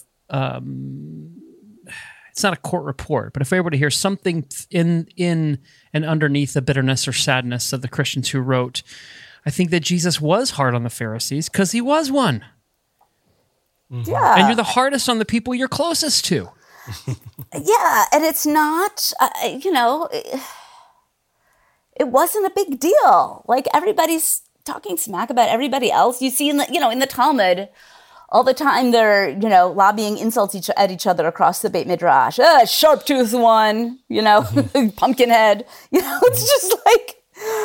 it's not a court report, but if we're able to hear something in and underneath the bitterness or sadness of the Christians who wrote, I think that Jesus was hard on the Pharisees because he was one. Yeah. And you're the hardest on the people you're closest to. Yeah, and it's not, it wasn't a big deal. Like, everybody's talking smack about everybody else. You see in the Talmud, all the time they're, lobbying insults at each other across the Beit Midrash. Sharp-toothed one, pumpkin head. It's just like,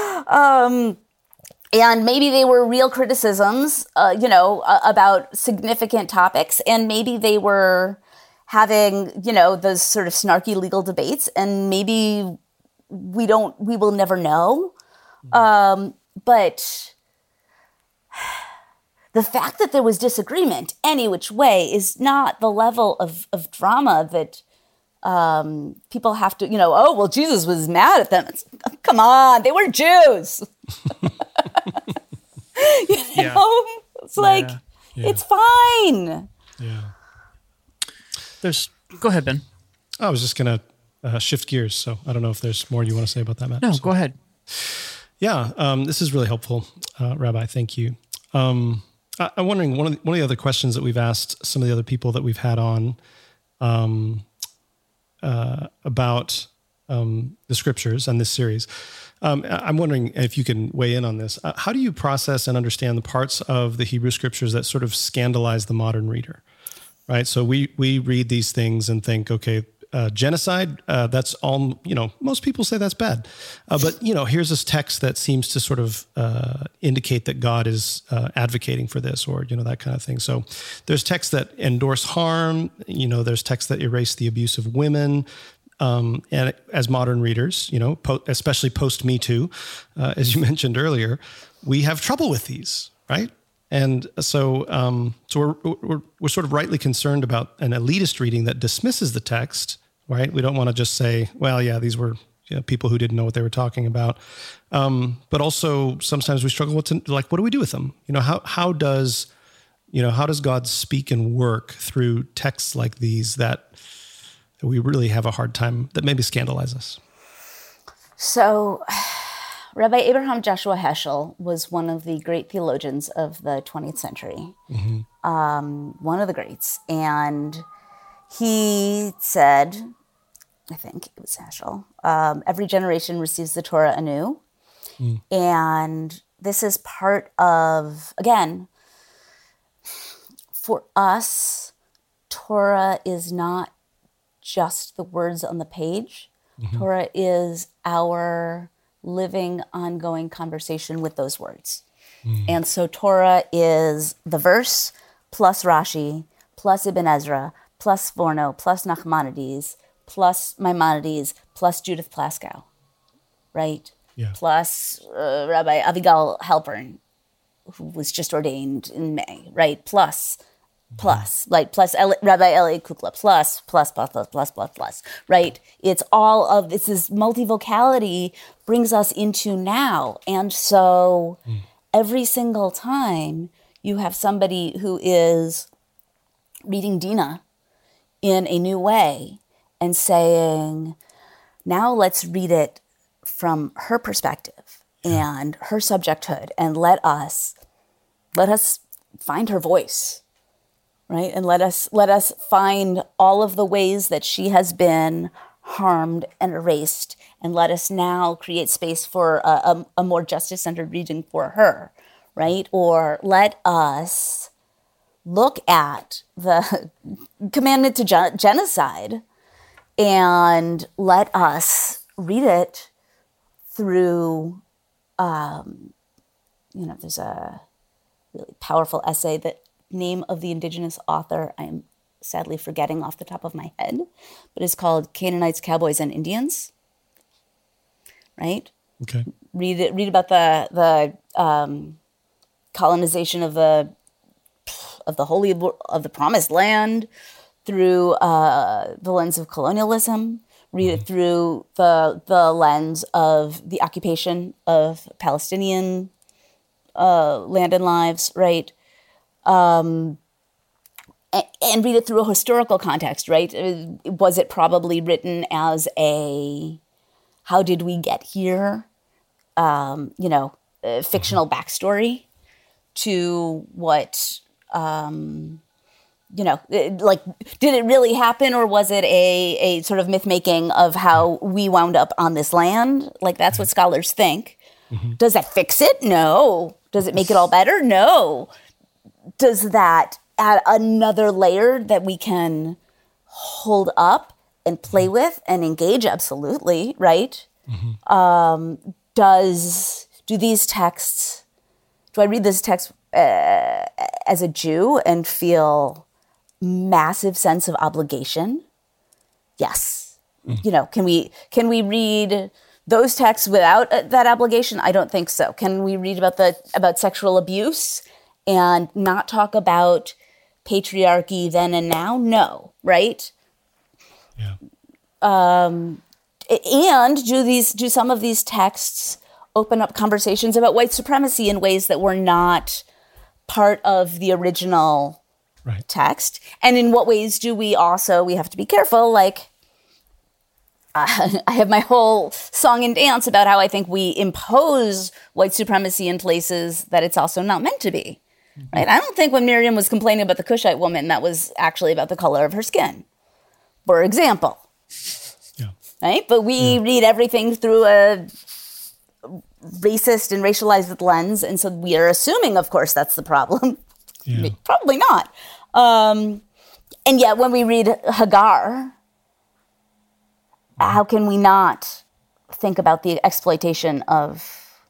and maybe they were real criticisms, about significant topics. And maybe they were having, those sort of snarky legal debates. And maybe we will never know. But the fact that there was disagreement any which way is not the level of drama that people have to, Jesus was mad at them. Come on, they were Jews. It's like, it's fine. Yeah. Go ahead, Ben. I was just going to shift gears, so I don't know if there's more you want to say about that, Matt. No, go ahead. Yeah, this is really helpful, Rabbi. Thank you. I'm wondering, one of the other questions that we've asked some of the other people that we've had on about the scriptures and this series. I'm wondering if you can weigh in on this. How do you process and understand the parts of the Hebrew scriptures that sort of scandalize the modern reader, right? So we read these things and think, okay, genocide, that's all, most people say that's bad. But, here's this text that seems to sort of indicate that God is advocating for this or, that kind of thing. So there's texts that endorse harm, there's texts that erase the abuse of women. And as modern readers, especially post Me Too, as you mentioned earlier, we have trouble with these, right? And so we're sort of rightly concerned about an elitist reading that dismisses the text, right? We don't want to just say, well, yeah, these were people who didn't know what they were talking about. But also sometimes we struggle with, what do we do with them? How does God speak and work through texts like these that we really have a hard time, that maybe scandalize us? So Rabbi Abraham Joshua Heschel was one of the great theologians of the 20th century, one of the greats. And he said, I think it was Heschel, every generation receives the Torah anew. And this is part of, again, for us, Torah is not just the words on the page. Torah is our living, ongoing conversation with those words. And so Torah is the verse plus Rashi, plus Ibn Ezra, plus Sforno, plus Nachmanides, plus Maimonides, plus Judith Plaskow, right? Yeah. Plus Rabbi Avigal Halpern, who was just ordained in May, right? Plus, Rabbi Eli Kukla, plus, right? It's all of this is multivocality brings us into now. And so every single time you have somebody who is reading Dina in a new way and saying, now let's read it from her perspective and her subjecthood, and let us find her voice. Right, and let us find all of the ways that she has been harmed and erased, and let us now create space for a more justice-centered reading for her, right? Or let us look at the commandment to genocide, and let us read it through. There's a really powerful essay that. Name of the indigenous author I'm sadly forgetting off the top of my head, but it's called Canaanites, Cowboys, and Indians. Right? Okay. Read about the colonization of the Promised Land through the lens of colonialism. Read it through the lens of the occupation of Palestinian land and lives. Right. And read it through a historical context, right? Was it probably written as how did we get here, fictional backstory to what, did it really happen, or was it a sort of myth-making of how we wound up on this land? That's what scholars think. Does that fix it? No. Does it make it all better? No. Does that add another layer that we can hold up and play with and engage? Absolutely, right? Do I read this text as a Jew and feel massive sense of obligation? Yes. Can we read those texts without that obligation? I don't think so. Can we read about sexual abuse and not talk about patriarchy then and now? No, right? Yeah. And do some of these texts open up conversations about white supremacy in ways that were not part of the original text? And in what ways do we have to be careful, I have my whole song and dance about how I think we impose white supremacy in places that it's also not meant to be. Right? I don't think when Miriam was complaining about the Cushite woman, that was actually about the color of her skin, for example. Yeah. right? But we read everything through a racist and racialized lens. And so we are assuming, of course, that's the problem. Yeah. Probably not. And yet when we read Hagar, how can we not think about the exploitation of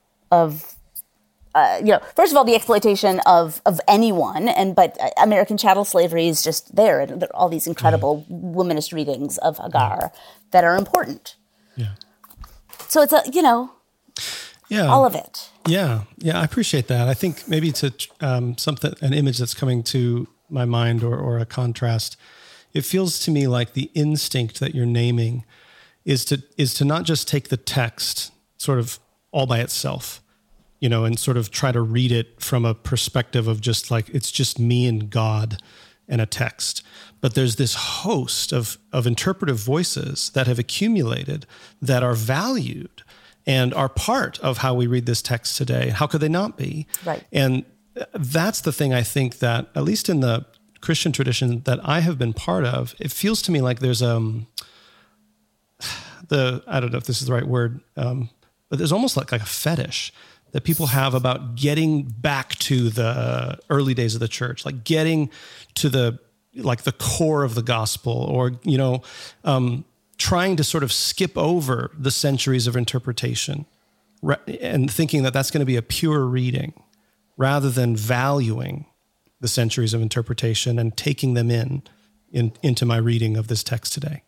first of all, the exploitation of anyone, but American chattel slavery is just there, and there are all these incredible womanist readings of Hagar that are important. Yeah. So it's all of it. Yeah, I appreciate that. I think maybe to an image that's coming to my mind or a contrast, it feels to me like the instinct that you're naming is to not just take the text sort of all by itself, and sort of try to read it from a perspective of just like, it's just me and God and a text. But there's this host of interpretive voices that have accumulated that are valued and are part of how we read this text today. How could they not be? Right. And that's the thing I think that, at least in the Christian tradition that I have been part of, it feels to me like there's I don't know if this is the right word, but there's almost like a fetish that people have about getting back to the early days of the church, like getting to the core of the gospel, or, trying to sort of skip over the centuries of interpretation and thinking that that's going to be a pure reading rather than valuing the centuries of interpretation and taking them into my reading of this text today.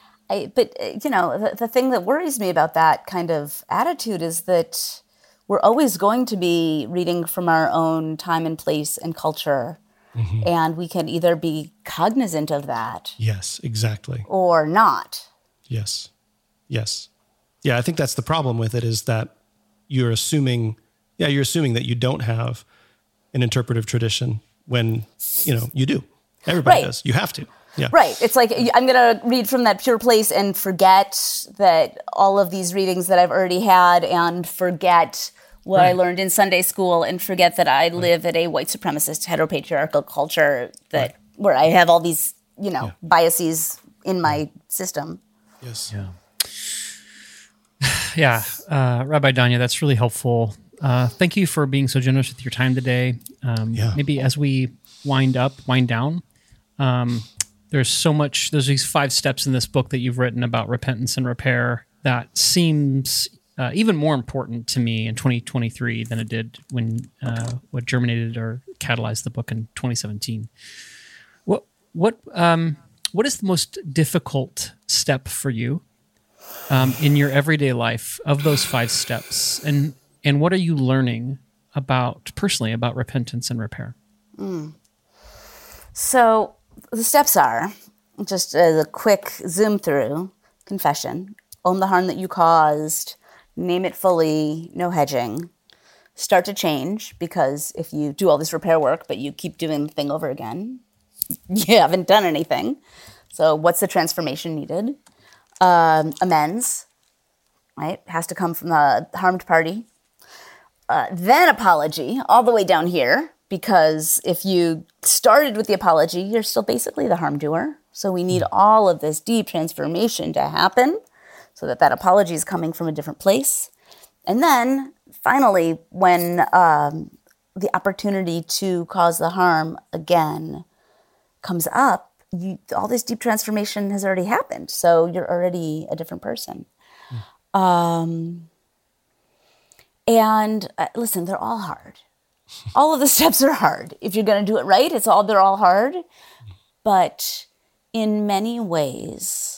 The thing that worries me about that kind of attitude is that we're always going to be reading from our own time and place and culture. Mm-hmm. And we can either be cognizant of that. Yes, exactly. Or not. Yes. Yeah, I think that's the problem with it, is that you're assuming that you don't have an interpretive tradition when, you do. Everybody does. You have to. Yeah. Right. It's like, I'm going to read from that pure place and forget that all of these readings that I've already had, and forget what I learned in Sunday school, and forget that I live in a white supremacist heteropatriarchal culture where I have all these, biases in my system. Yes. Yeah. Rabbi Danya, that's really helpful. Thank you for being so generous with your time today. Maybe as we wind down, there's these 5 steps in this book that you've written about repentance and repair that seems even more important to me in 2023 than it did when what germinated or catalyzed the book in 2017. What is the most difficult step for you in your everyday life of those 5 steps, and what are you learning personally about repentance and repair? So the steps are, just as a quick zoom through: confession, own the harm that you caused, name it fully, no hedging. Start to change, because if you do all this repair work but you keep doing the thing over again, you haven't done anything. So what's the transformation needed? Amends, right? Has to come from the harmed party. Then apology, all the way down here, because if you started with the apology, you're still basically the harm doer. So we need all of this deep transformation to happen so that apology is coming from a different place. And then finally, when the opportunity to cause the harm again comes up, all this deep transformation has already happened. So you're already a different person. And listen, they're all hard. All of the steps are hard. If you're going to do it right, they're all hard. But in many ways,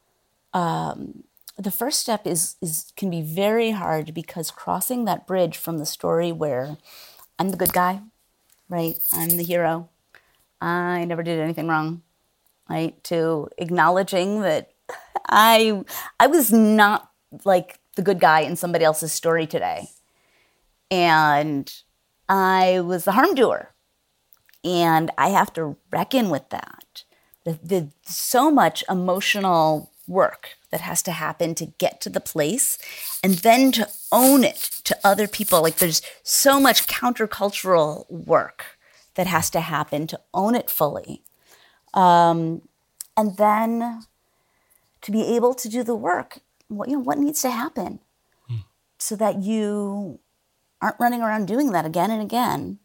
the first step can be very hard, because crossing that bridge from the story where I'm the good guy, right? I'm the hero. I never did anything wrong, right? To acknowledging that I was not like the good guy in somebody else's story today. And I was the harm doer. And I have to reckon with that. The so much emotional work that has to happen to get to the place, and then to own it to other people. Like, there's so much countercultural work that has to happen to own it fully. And then to be able to do the work. What needs to happen so that you aren't running around doing that again and again.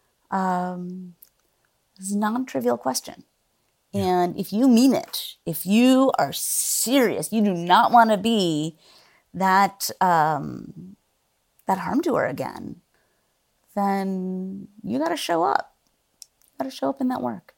It's a non-trivial question. And if you mean it, if you are serious, you do not want to be that harm doer again, then you got to show up. You got to show up in that work.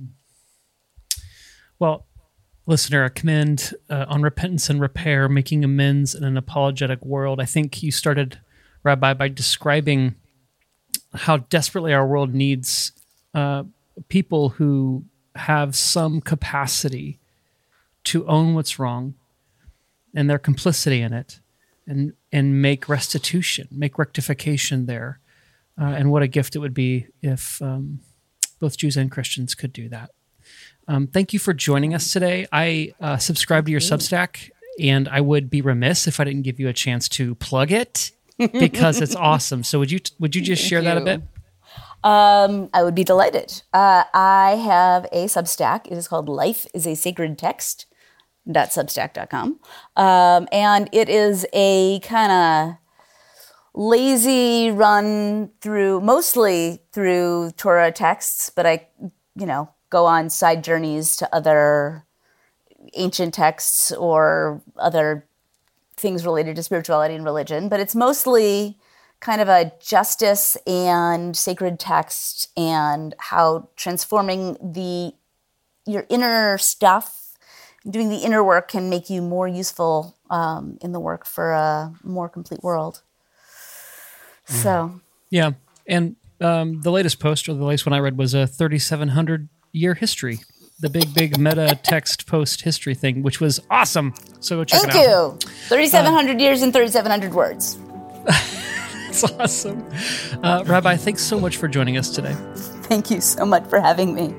Well, listener, I commend on Repentance and Repair, Making Amends in an Apologetic World. I think you started, Rabbi, by describing how desperately our world needs people who have some capacity to own what's wrong and their complicity in it, and make restitution, make rectification there. And what a gift it would be if both Jews and Christians could do that. Thank you for joining us today. I subscribe to your Substack, and I would be remiss if I didn't give you a chance to plug it because it's awesome. So would you just share that a bit? I would be delighted. I have a Substack. It is called Life is a Sacred Text.substack.com. And it is a kind of lazy run through, mostly through Torah texts, but I, go on side journeys to other ancient texts or other things related to spirituality and religion. But it's mostly kind of a justice and sacred text and how transforming your inner stuff, doing the inner work can make you more useful in the work for a more complete world. So. Yeah. And the latest post, or the latest one I read, was a 3,700-year history. The big meta text post history thing, which was awesome. So go check it out. Thank you. 3,700 years and 3,700 words. That's awesome. Rabbi, thanks so much for joining us today. Thank you so much for having me.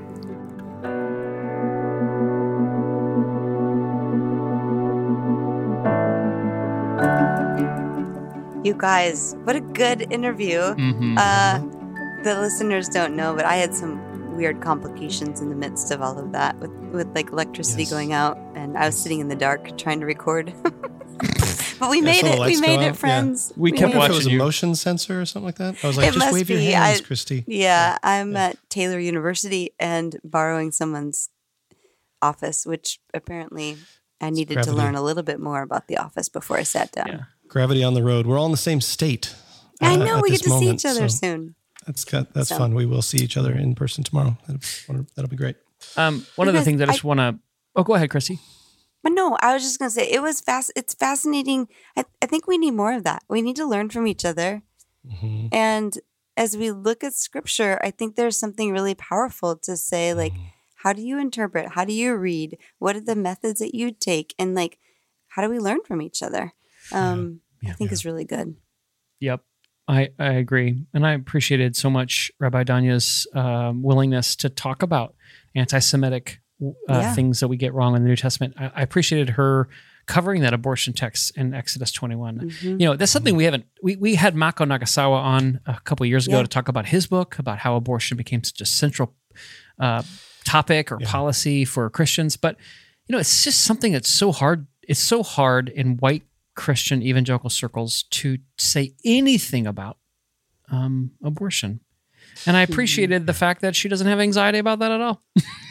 You guys, what a good interview. The listeners don't know, but I had some weird complications in the midst of all of that with like electricity going out, and I was sitting in the dark trying to record. But we made it. We made it, friends. Yeah. We kept watching. It was a motion sensor or something like that. I was like, just wave your hands, Christy. Yeah, I'm at Taylor University and borrowing someone's office, which apparently I needed to learn a little bit more about the office before I sat down. Yeah. Gravity on the road. We're all in the same state. I know. We get to see each other soon. That's fun. We will see each other in person tomorrow. That'll be great. One of the things I just want to... Oh, go ahead, Chrissy. But no, I was just going to say, it's fascinating. I think we need more of that. We need to learn from each other. Mm-hmm. And as we look at scripture, I think there's something really powerful to say, like, how do you interpret? How do you read? What are the methods that you take? And like, how do we learn from each other? I think is really good. Yep. I agree. And I appreciated so much Rabbi Danya's willingness to talk about anti-Semitic things that we get wrong in the New Testament. I appreciated her covering that abortion text in Exodus 21. Mm-hmm. That's something we had Mako Nagasawa on a couple of years ago to talk about his book, about how abortion became such a central topic or policy for Christians. But, it's just something that's so hard. It's so hard in white Christian evangelical circles to say anything about abortion. And I appreciated the fact that she doesn't have anxiety about that at all.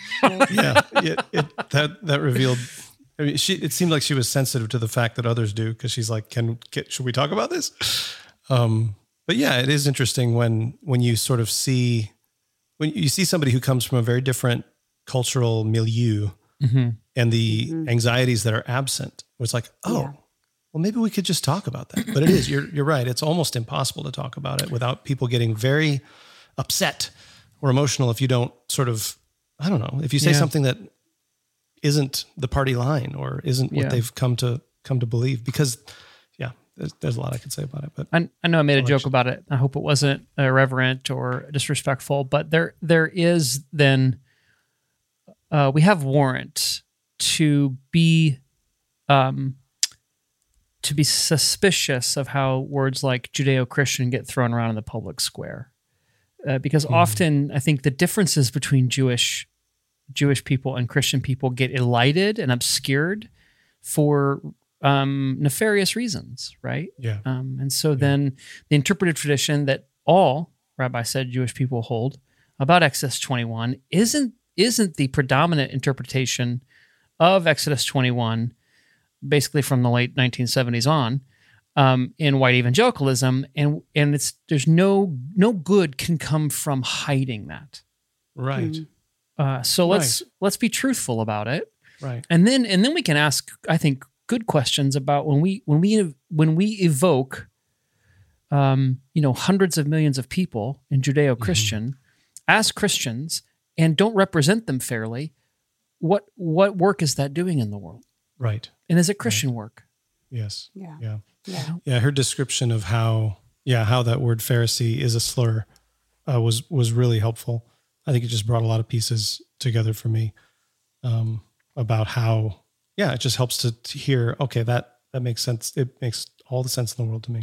That revealed. I mean, it seemed like she was sensitive to the fact that others do, because she's like, should we talk about this? But yeah, it is interesting when you sort of see somebody who comes from a very different cultural milieu and the anxieties that are absent. It's like, well, maybe we could just talk about that. But it is, you're right. It's almost impossible to talk about it without people getting very upset or emotional if you don't sort of, I don't know, if you say something that isn't the party line or isn't what they've come to believe, because there's a lot I could say about it. But I know I made a joke about it. I hope it wasn't irreverent or disrespectful, but there is then, we have warrant to be suspicious of how words like Judeo-Christian get thrown around in the public square. Because often I think the differences between Jewish people and Christian people get elided and obscured for nefarious reasons, right? Yeah. And so then the interpretive tradition that all Rabbi said Jewish people hold about Exodus 21 isn't the predominant interpretation of Exodus 21, basically from the late 1970s on, in white evangelicalism, and there's no good can come from hiding that. Right. So let's be truthful about it. Right. And then we can ask, I think, good questions about when we evoke hundreds of millions of people in Judeo-Christian as Christians and don't represent them fairly, what work is that doing in the world? Right. And is it Christian work? Yes. Yeah. Yeah. Her description of how that word Pharisee is a slur was really helpful. I think it just brought a lot of pieces together for me about how, it just helps to hear, okay, that makes sense. It makes all the sense in the world to me.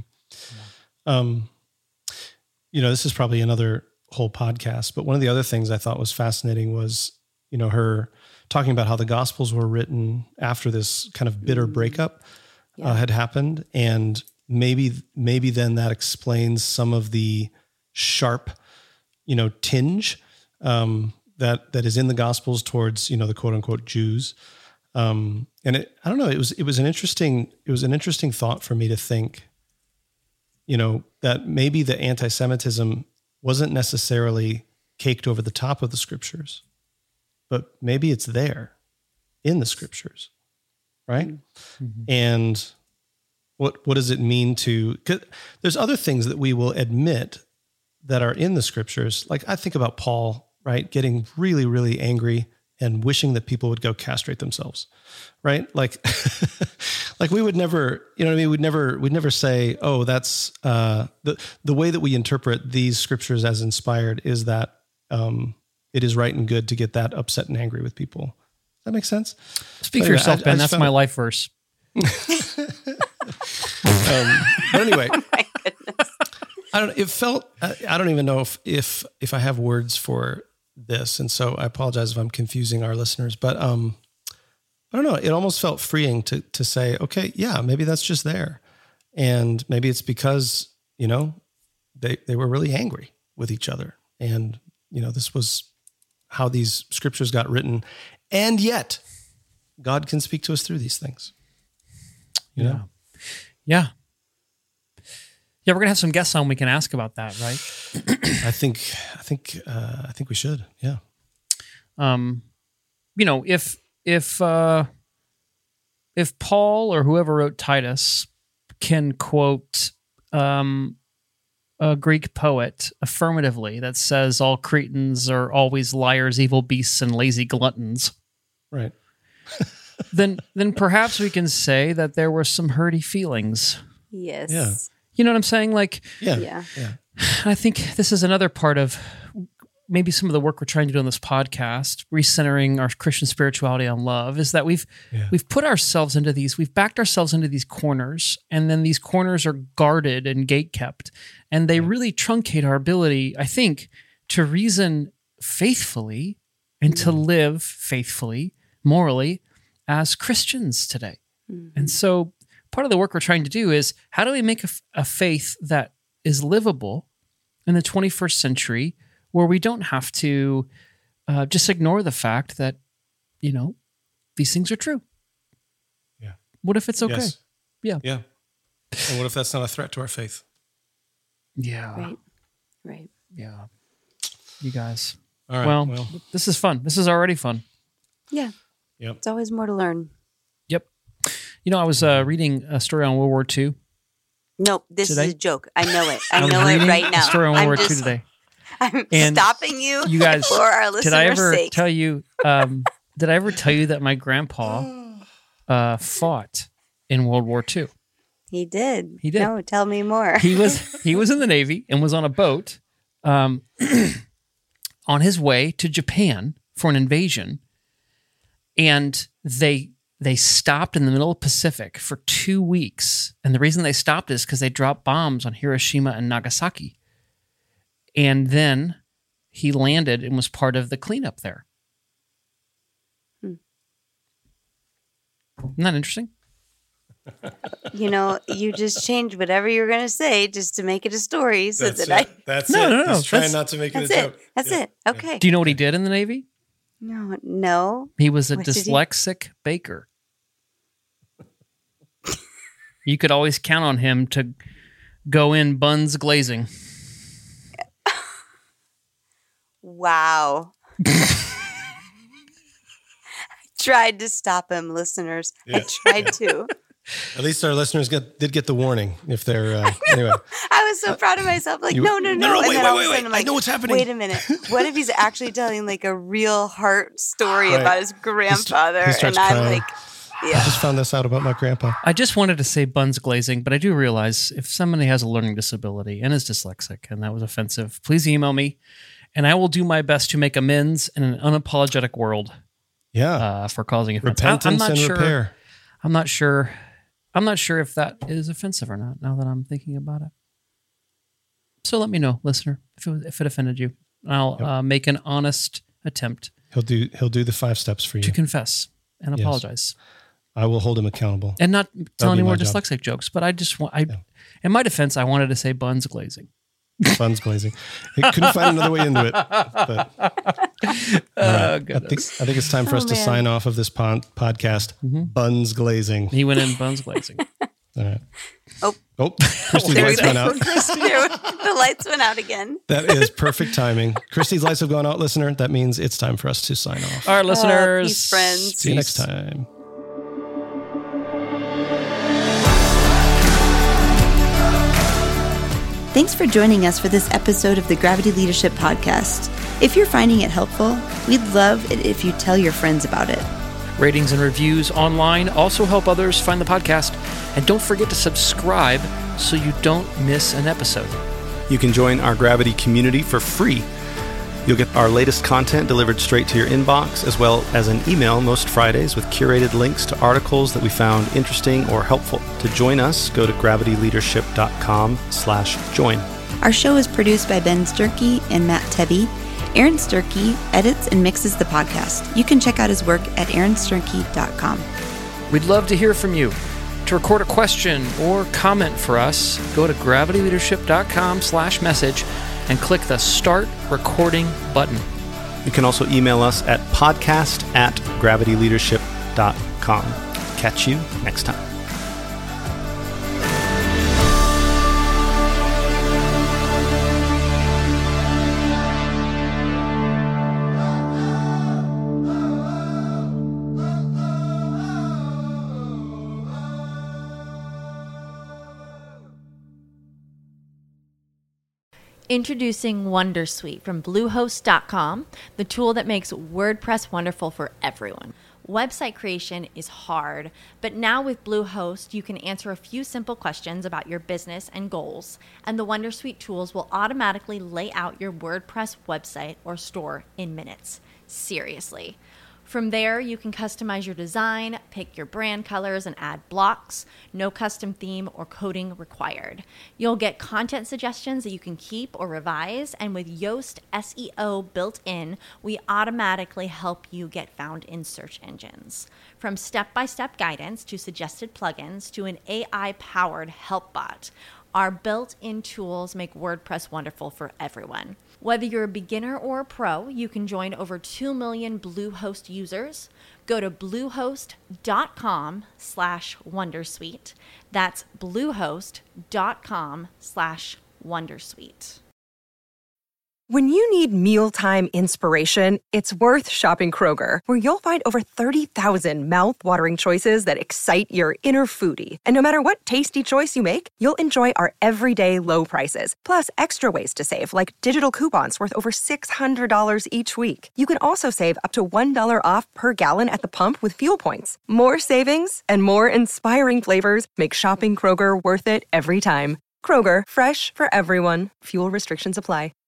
Yeah. This is probably another whole podcast, but one of the other things I thought was fascinating was, her talking about how the Gospels were written after this kind of bitter breakup had happened. And maybe then that explains some of the sharp, tinge that is in the Gospels towards, the quote unquote Jews. And I don't know, it was an interesting thought for me to think, that maybe the anti-Semitism wasn't necessarily caked over the top of the scriptures, but maybe it's there in the scriptures, right? Mm-hmm. And what does it mean to, 'cause there's other things that we will admit that are in the scriptures. Like I think about Paul, right? Getting really, really angry and wishing that people would go castrate themselves, right? Like, like we would never, we'd never say, oh, that's the way that we interpret these scriptures as inspired is that it is right and good to get that upset and angry with people. Does that make sense? Speak for yourself, Ben. That's my life verse. But anyway, Oh my goodness. I don't even know if I have words for this. And so I apologize if I'm confusing our listeners, but I don't know. It almost felt freeing to say, okay, yeah, maybe that's just there. And maybe it's because, they were really angry with each other. And, this was how these scriptures got written. And yet God can speak to us through these things. Yeah. Yeah. Yeah. We're going to have some guests on. We can ask about that, right? I think we should. Yeah. If Paul or whoever wrote Titus can quote a Greek poet affirmatively that says all Cretans are always liars, evil beasts, and lazy gluttons, right? then perhaps we can say that there were some hurty feelings. Yes. Yeah. You know what I'm saying? Like, Yeah. I think this is another part of maybe some of the work we're trying to do on this podcast, recentering our Christian spirituality on love, is that we've put ourselves into we've backed ourselves into these corners, and then these corners are guarded and gatekept, and they really truncate our ability, I think, to reason faithfully and to live faithfully, morally, as Christians today. Mm-hmm. And so part of the work we're trying to do is how do we make a faith that is livable in the 21st century, where we don't have to just ignore the fact that, these things are true. Yeah. What if it's okay? Yes. Yeah. Yeah. And what if that's not a threat to our faith? Yeah. Right. Yeah. You guys. All right. Well, this is fun. This is already fun. Yeah. Yep. It's always more to learn. Yep. I was reading a story on World War II. Nope, this today. is a joke. I know it. I know it right now. A story on World War II today. I'm And stopping you guys, for our listeners' did I ever sake. tell you? Did I ever tell you that my grandpa fought in World War II? He did. He did. No, tell me more. He was in the Navy and was on a boat on his way to Japan for an invasion, and they stopped in the middle of the Pacific for 2 weeks. And the reason they stopped is because they dropped bombs on Hiroshima and Nagasaki. And then he landed and was part of the cleanup there. Isn't that interesting? You know, you just change whatever you're going to say just to make it a story. So That's that it. That's No, it. no, no. He's trying That's- not to make it a That's it. joke. That's Yeah. it. Okay. Do you know what he did in the Navy? No. He was a What did he- dyslexic baker. You could always count on him to go in buns glazing. Wow. I tried to stop him, listeners. Yeah. I tried to. At least our listeners did get the warning. If they're anyway, I was so proud of myself. Like, You- no. No, And wait, then all of a wait, sudden I'm I like, know what's happening. Wait a minute. What if he's actually telling like a real heart story Right. about his grandfather? he starts And I'm crying. like, I yeah. just found this out about my grandpa. I just wanted to say buns glazing, but I do realize if somebody has a learning disability and is dyslexic and that was offensive, please email me and I will do my best to make amends in an unapologetic world Yeah, for causing offense. repentance I'm not and sure. repair. I'm not sure if that is offensive or not now that I'm thinking about it. So let me know, listener, if it offended you. I'll make an honest attempt He'll do the 5 steps for you. to confess and Yes. apologize. I will hold him accountable. And not tell be any more my job. dyslexic jokes, but I just want, in my defense, I wanted to say buns glazing. Buns glazing. I couldn't find another way into it. But, all right. Goodness. I think it's time for us to man. sign off of this podcast. Buns glazing. He went in buns glazing. All right. Oh. Christy's There lights we went go. out. The lights went out again. That is perfect timing. Christy's lights have gone out, listener. That means it's time for us to sign off. All right, listeners. Peace, friends. See you next time. Thanks for joining us for this episode of the Gravity Leadership Podcast. If you're finding it helpful, we'd love it if you tell your friends about it. Ratings and reviews online also help others find the podcast. And don't forget to subscribe so you don't miss an episode. You can join our Gravity community for free. You'll get our latest content delivered straight to your inbox, as well as an email most Fridays with curated links to articles that we found interesting or helpful. To join us, go to gravityleadership.com/join. Our show is produced by Ben Sturkey and Matt Tebby. Aaron Sturkey edits and mixes the podcast. You can check out his work at aaronsturkey.com. We'd love to hear from you. To record a question or comment for us, go to gravityleadership.com/message and click the Start Recording button. You can also email us at podcast@gravityleadership.com. Catch you next time. Introducing Wondersuite from Bluehost.com, the tool that makes WordPress wonderful for everyone. Website creation is hard, but now with Bluehost, you can answer a few simple questions about your business and goals, and the Wondersuite tools will automatically lay out your WordPress website or store in minutes. Seriously. From there, you can customize your design, pick your brand colors, and add blocks. No custom theme or coding required. You'll get content suggestions that you can keep or revise, and with Yoast SEO built in, we automatically help you get found in search engines. From step-by-step guidance to suggested plugins to an AI-powered help bot, our built-in tools make WordPress wonderful for everyone. Whether you're a beginner or a pro, you can join over 2 million Bluehost users. Go to bluehost.com/wondersuite. That's bluehost.com/wondersuite. When you need mealtime inspiration, it's worth shopping Kroger, where you'll find over 30,000 mouth-watering choices that excite your inner foodie. And no matter what tasty choice you make, you'll enjoy our everyday low prices, plus extra ways to save, like digital coupons worth over $600 each week. You can also save up to $1 off per gallon at the pump with fuel points. More savings and more inspiring flavors make shopping Kroger worth it every time. Kroger, fresh for everyone. Fuel restrictions apply.